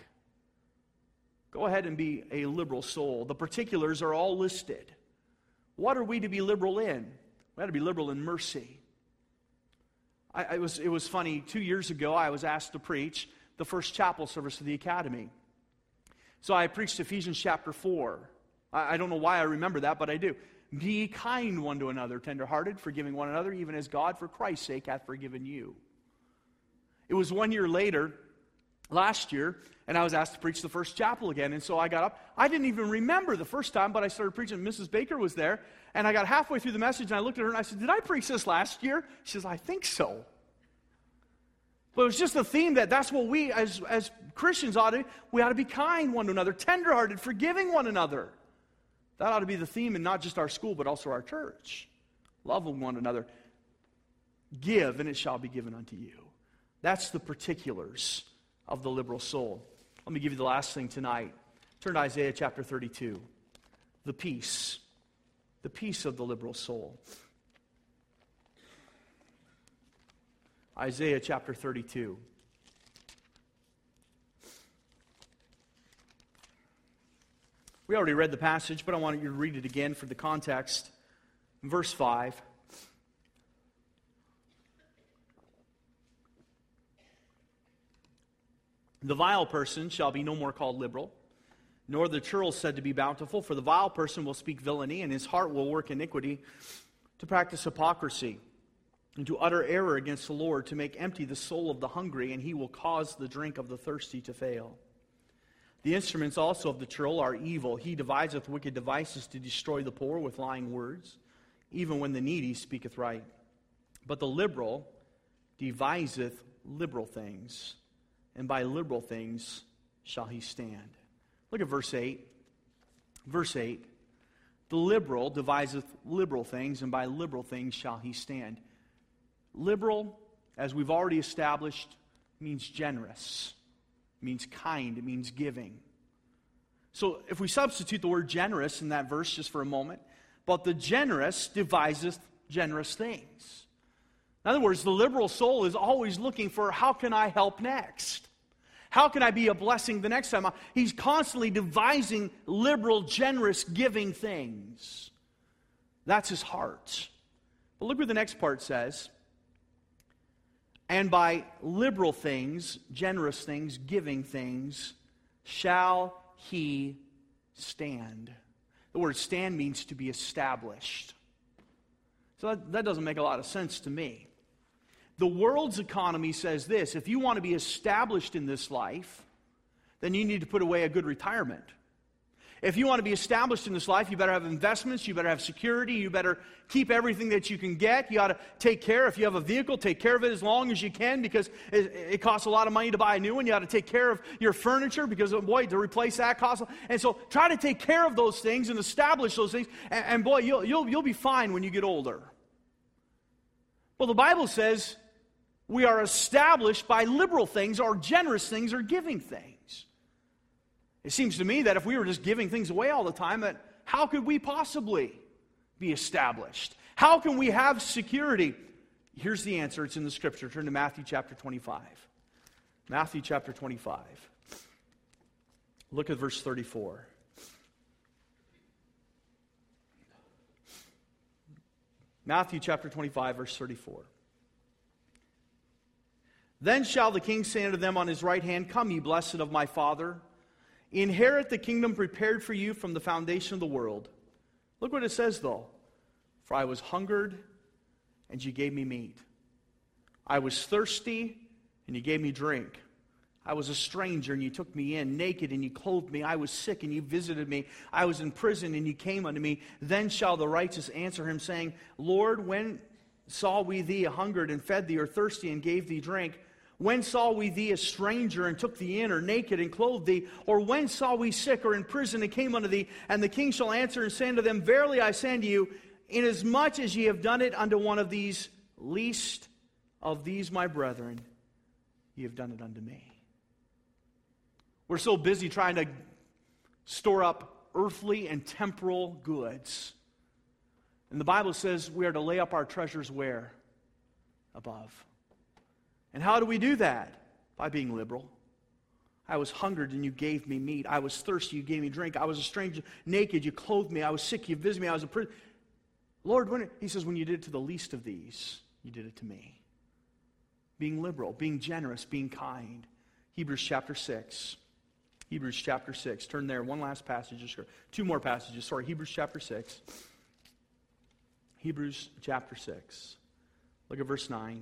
Go ahead and be a liberal soul. The particulars are all listed. What are we to be liberal in? We had to be liberal in mercy. It was funny. 2 years ago, I was asked to preach the first chapel service of the academy. So I preached Ephesians chapter 4. I don't know why I remember that, but I do. Be kind one to another, tenderhearted, forgiving one another, even as God for Christ's sake hath forgiven you. It was 1 year later, last year, and I was asked to preach the first chapel again. And so I got up. I didn't even remember the first time, but I started preaching. Mrs. Baker was there. And I got halfway through the message, and I looked at her, and I said, did I preach this last year? She says, I think so. But it was just a theme that's what we, as Christians, we ought to be kind one to another, tenderhearted, forgiving one another. That ought to be the theme in not just our school, but also our church. Loving one another. Give, and it shall be given unto you. That's the particulars of the liberal soul. Let me give you the last thing tonight. Turn to Isaiah chapter 32. The peace of the liberal soul. Isaiah chapter 32. We already read the passage, but I want you to read it again for the context. Verse 5. The vile person shall be no more called liberal, nor the churl said to be bountiful, for the vile person will speak villainy, and his heart will work iniquity, to practice hypocrisy, and to utter error against the Lord, to make empty the soul of the hungry, and he will cause the drink of the thirsty to fail. The instruments also of the churl are evil. He deviseth wicked devices to destroy the poor with lying words, even when the needy speaketh right. But the liberal deviseth liberal things, and by liberal things shall he stand. Look at verse 8. Verse 8. The liberal deviseth liberal things, and by liberal things shall he stand. Liberal, as we've already established, means generous. It means kind. It means giving. So if we substitute the word generous in that verse just for a moment, but the generous deviseth generous things. In other words, the liberal soul is always looking for, how can I help next? How can I be a blessing the next time? He's constantly devising liberal, generous, giving things. That's his heart. But look what the next part says. And by liberal things, generous things, giving things, shall he stand. The word stand means to be established. So that doesn't make a lot of sense to me. The world's economy says this: if you want to be established in this life, then you need to put away a good retirement. If you want to be established in this life, you better have investments, you better have security, you better keep everything that you can get. You ought to take care. If you have a vehicle, take care of it as long as you can, because it costs a lot of money to buy a new one. You ought to take care of your furniture, because, boy, to replace that costs. And so try to take care of those things and establish those things, and boy, you'll be fine when you get older. Well, the Bible says we are established by liberal things or generous things or giving things. It seems to me that if we were just giving things away all the time, that how could we possibly be established? How can we have security? Here's the answer. It's in the Scripture. Turn to Matthew chapter 25. Matthew chapter 25. Look at verse 34. Matthew chapter 25, verse 34. Then shall the king say unto them on his right hand, Come, ye blessed of my Father, inherit the kingdom prepared for you from the foundation of the world. Look what it says, though. For I was hungered, and you gave me meat. I was thirsty, and you gave me drink. I was a stranger, and you took me in. Naked, and you clothed me. I was sick, and you visited me. I was in prison, and you came unto me. Then shall the righteous answer him, saying, Lord, when saw we thee hungered, and fed thee, or thirsty, and gave thee drink? When saw we thee a stranger, and took thee in, or naked, and clothed thee? Or when saw we sick, or in prison, and came unto thee? And the king shall answer and say unto them, Verily I say unto you, inasmuch as ye have done it unto one of these least of these my brethren, ye have done it unto me. We're so busy trying to store up earthly and temporal goods. And the Bible says we are to lay up our treasures where? Above. And how do we do that? By being liberal. I was hungered and you gave me meat. I was thirsty, you gave me drink. I was a stranger, naked, you clothed me. I was sick, you visited me. I was in prison. Lord, He says, when you did it to the least of these, you did it to me. Being liberal, being generous, being kind. Hebrews chapter 6. Hebrews chapter 6. Turn there. One last passage. Two more passages. Sorry, Hebrews chapter 6. Hebrews chapter 6. Look at verse 9.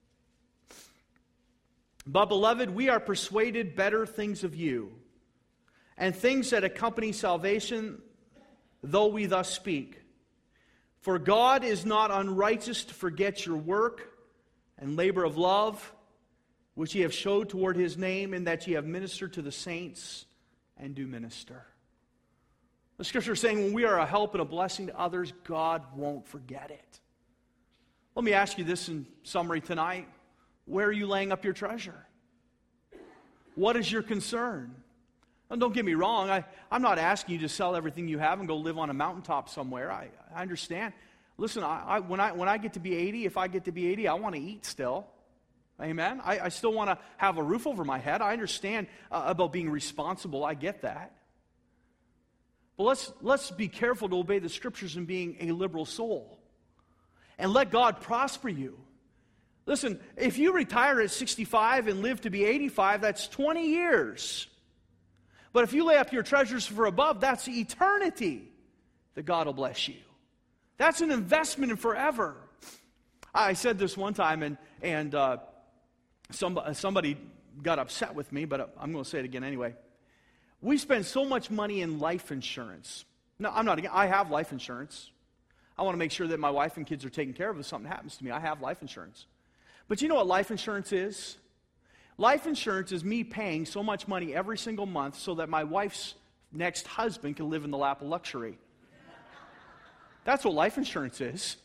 But, beloved, we are persuaded better things of you, and things that accompany salvation, though we thus speak. For God is not unrighteous to forget your work and labor of love, which ye have showed toward His name, in that ye have ministered to the saints and do minister. The Scripture is saying when we are a help and a blessing to others, God won't forget it. Let me ask you this in summary tonight. Where are you laying up your treasure? What is your concern? And don't get me wrong, I'm not asking you to sell everything you have and go live on a mountaintop somewhere. I understand. Listen, when I get to be 80, if I get to be 80, I want to eat still. Amen? I still want to have a roof over my head. I understand about being responsible. I get that. But let's be careful to obey the Scriptures in being a liberal soul. And let God prosper you. Listen, if you retire at 65 and live to be 85, that's 20 years. But if you lay up your treasures for above, that's eternity that God will bless you. That's an investment in forever. I said this one time, and somebody got upset with me, but I'm going to say it again anyway. We spend so much money in life insurance. No, I have life insurance. I want to make sure that my wife and kids are taken care of if something happens to me. I have life insurance. But you know what life insurance is? Life insurance is me paying so much money every single month so that my wife's next husband can live in the lap of luxury. That's what life insurance is.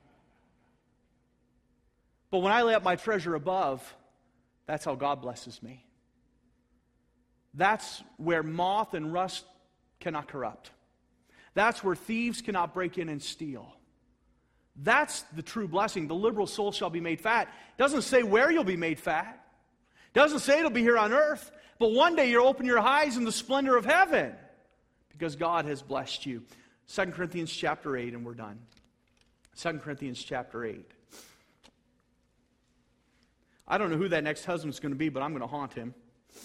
But when I lay up my treasure above, that's how God blesses me. That's where moth and rust cannot corrupt. That's where thieves cannot break in and steal. That's the true blessing. The liberal soul shall be made fat. It doesn't say where you'll be made fat. It doesn't say it'll be here on earth. But one day you'll open your eyes in the splendor of heaven because God has blessed you. 2 Corinthians chapter 8, and we're done. 2 Corinthians chapter 8. I don't know who that next husband's going to be, but I'm going to haunt him.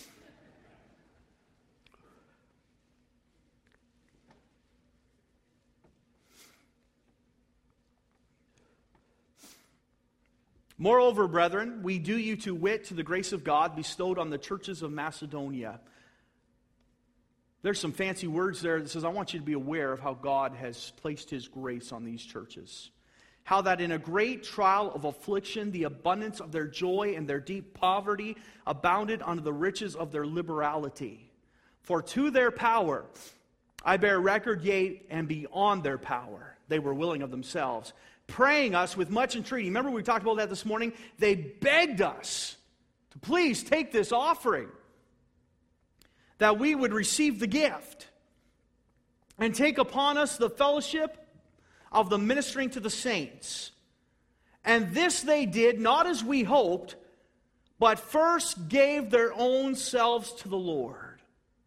Moreover, brethren, we do you to wit to the grace of God bestowed on the churches of Macedonia. There's some fancy words there that says, I want you to be aware of how God has placed His grace on these churches. How that in a great trial of affliction, the abundance of their joy and their deep poverty abounded unto the riches of their liberality. For to their power I bear record, yea, and beyond their power, they were willing of themselves, praying us with much entreaty. Remember we talked about that this morning? They begged us to please take this offering, that we would receive the gift and take upon us the fellowship of the ministering to the saints. And this they did, not as we hoped, but first gave their own selves to the Lord.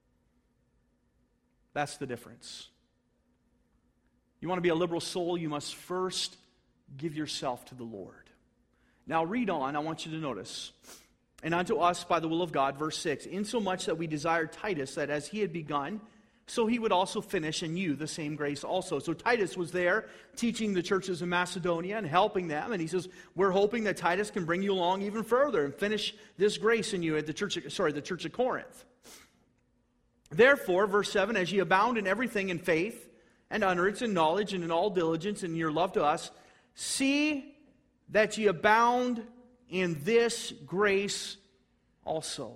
That's the difference. You want to be a liberal soul, you must first give yourself to the Lord. Now read on, I want you to notice. And unto us by the will of God, verse 6, insomuch that we desired Titus, that as he had begun, so he would also finish in you the same grace also. So Titus was there teaching the churches in Macedonia and helping them. And he says, we're hoping that Titus can bring you along even further and finish this grace in you at the church of Corinth. Therefore, verse 7, as ye abound in everything in faith and utterance and knowledge and in all diligence and in your love to us, see that ye abound in this grace also.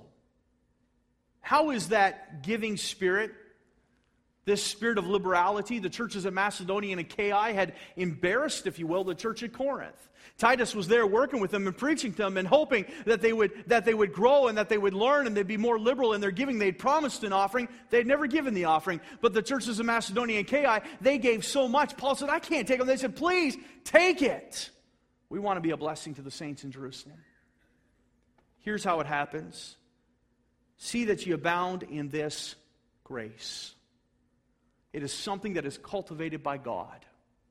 How is that giving spirit, this spirit of liberality, the churches of Macedonia and Achaia had embarrassed, if you will, the church at Corinth? Titus was there working with them and preaching to them and hoping that they would grow and that they would learn and they'd be more liberal in their giving. They'd promised an offering. They'd never given the offering. But the churches of Macedonia and Achaia, they gave so much. Paul said, I can't take them. They said, please, take it. We want to be a blessing to the saints in Jerusalem. Here's how it happens. See that ye abound in this grace. It is something that is cultivated by God.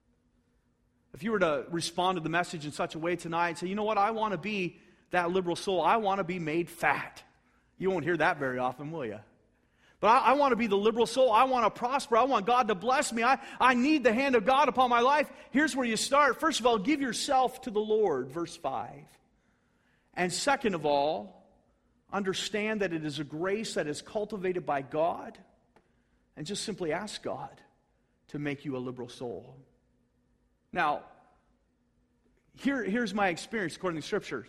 If you were to respond to the message in such a way tonight and say, you know what, I want to be that liberal soul. I want to be made fat. You won't hear that very often, will you? But I want to be the liberal soul. I want to prosper. I want God to bless me. I need the hand of God upon my life. Here's where you start. First of all, give yourself to the Lord, verse 5. And second of all, understand that it is a grace that is cultivated by God. And just simply ask God to make you a liberal soul. Now, here's my experience according to Scripture.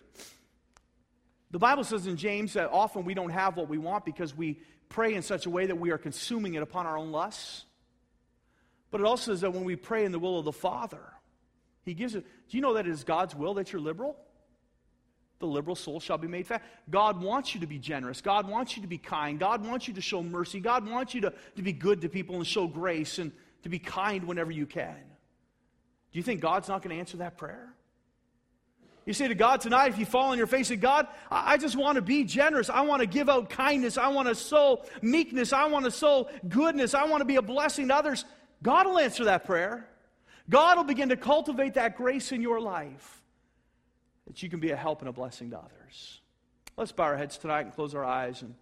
The Bible says in James that often we don't have what we want because we pray in such a way that we are consuming it upon our own lusts. But it also says that when we pray in the will of the Father, He gives it. Do you know that it is God's will that you're liberal? The liberal soul shall be made fat. God wants you to be generous. God wants you to be kind. God wants you to show mercy. God wants you to be good to people and show grace and to be kind whenever you can. Do you think God's not going to answer that prayer? You say to God tonight, if you fall on your face, say, God, I just want to be generous. I want to give out kindness. I want to sow meekness. I want to sow goodness. I want to be a blessing to others. God will answer that prayer. God will begin to cultivate that grace in your life, that you can be a help and a blessing to others. Let's bow our heads tonight and close our eyes. And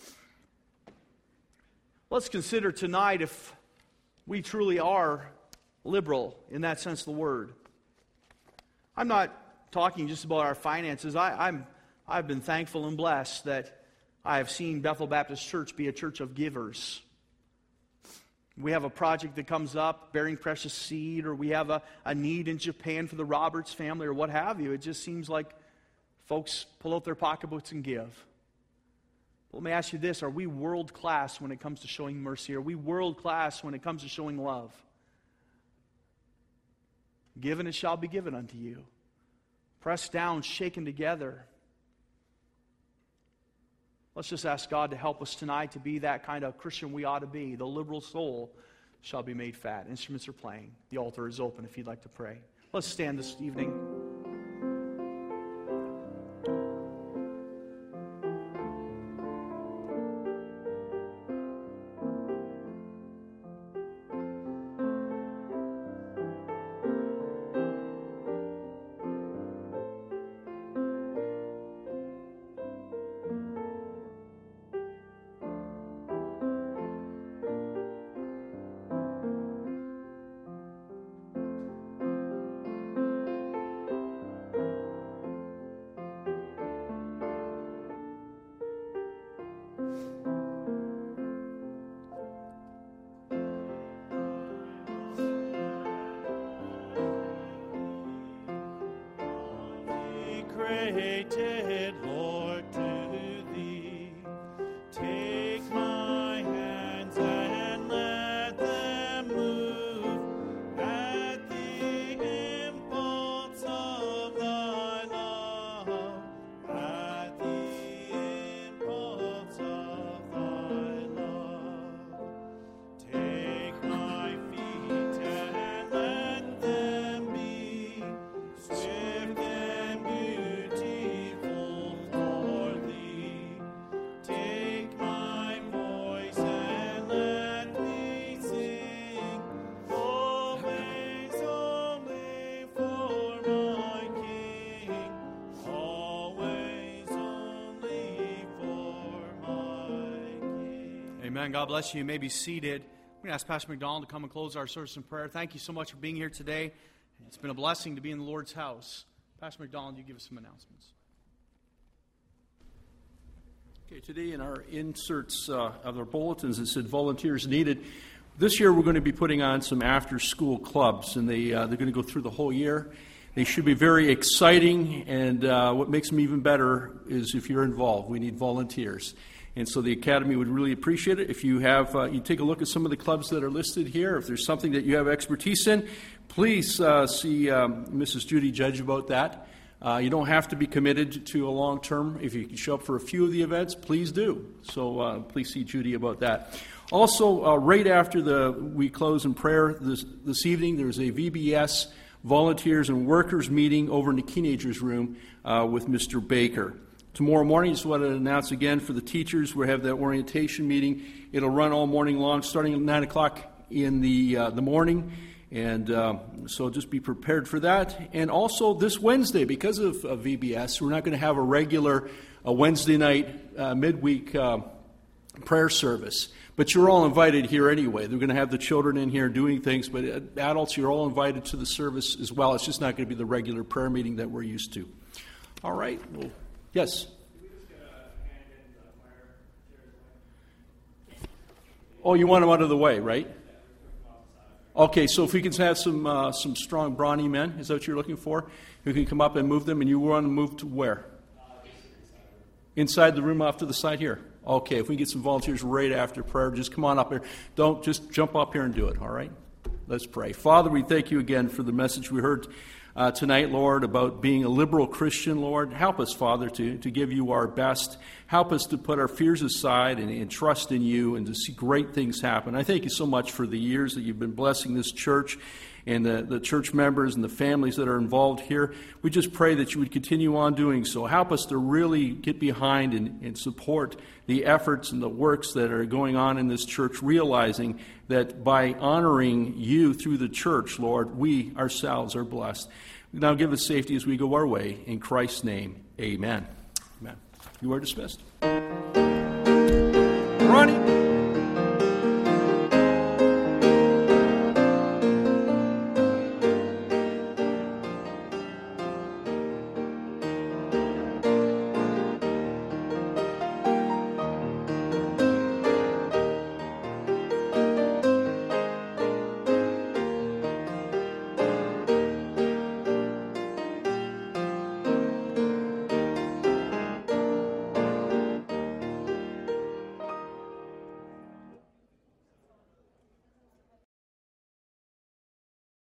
let's consider tonight if we truly are liberal in that sense of the word. I'm not talking just about our finances. I've been thankful and blessed that I have seen Bethel Baptist Church be a church of givers. We have a project that comes up, Bearing Precious Seed, or we have a need in Japan for the Roberts family, or what have you. It just seems like folks pull out their pocketbooks and give. But let me ask you this, are we world class when it comes to showing mercy? Are we world class when it comes to showing love? Given it shall be given unto you. Pressed down, shaken together. Let's just ask God to help us tonight to be that kind of Christian we ought to be. The liberal soul shall be made fat. Instruments are playing. The altar is open if you'd like to pray. Let's stand this evening. Created, Lord, to thee. Take my hands and let them move at the impulse of thy love, at the impulse of thy love. Take my feet and let them be swift and beautiful for thee. Take my voice and let me sing, always only for my King, always only for my King. Amen. God bless you. You may be seated. I'm going to ask Pastor McDonald to come and close our service in prayer. Thank you so much for being here today. It's been a blessing to be in the Lord's house. Pastor McDonald, you give us some announcements. Okay, today in our inserts of our bulletins, it said volunteers needed. This year we're going to be putting on some after-school clubs, and they're going to go through the whole year. They should be very exciting, and what makes them even better is if you're involved. We need volunteers. And so the Academy would really appreciate it. If you have, you take a look at some of the clubs that are listed here. If there's something that you have expertise in, please see Mrs. Judy Judge about that. You don't have to be committed to a long term. If you can show up for a few of the events, please do. So please see Judy about that. Also, right after we close in prayer this evening, there's a VBS volunteers and workers meeting over in the teenagers room with Mr. Baker. Tomorrow morning, just want to announce again for the teachers, we have that orientation meeting. It'll run all morning long, starting at 9 o'clock in the morning. And so just be prepared for that. And also this Wednesday, because of VBS, we're not going to have a regular Wednesday night midweek prayer service. But you're all invited here anyway. They're going to have the children in here doing things, but adults, you're all invited to the service as well. It's just not going to be the regular prayer meeting that we're used to. All right. Well, yes? Oh, you want them out of the way, right? Okay, so if we can have some strong, brawny men, is that what you're looking for? Who can come up and move them, and you want to move to where? Inside the room off to the side here. Okay, if we get some volunteers right after prayer, just come on up here. Don't just jump up here and do it, all right? Let's pray. Father, we thank you again for the message we heard tonight, Lord, about being a liberal Christian, Lord. Help us, Father, to give you our best. Help us to put our fears aside and trust in you and to see great things happen. I thank you so much for the years that you've been blessing this church and the church members and the families that are involved here. We just pray that you would continue on doing so. Help us to really get behind and support the efforts and the works that are going on in this church, realizing that by honoring you through the church, Lord, we ourselves are blessed. Now give us safety as we go our way. In Christ's name, amen. Amen. You are dismissed. Ronnie.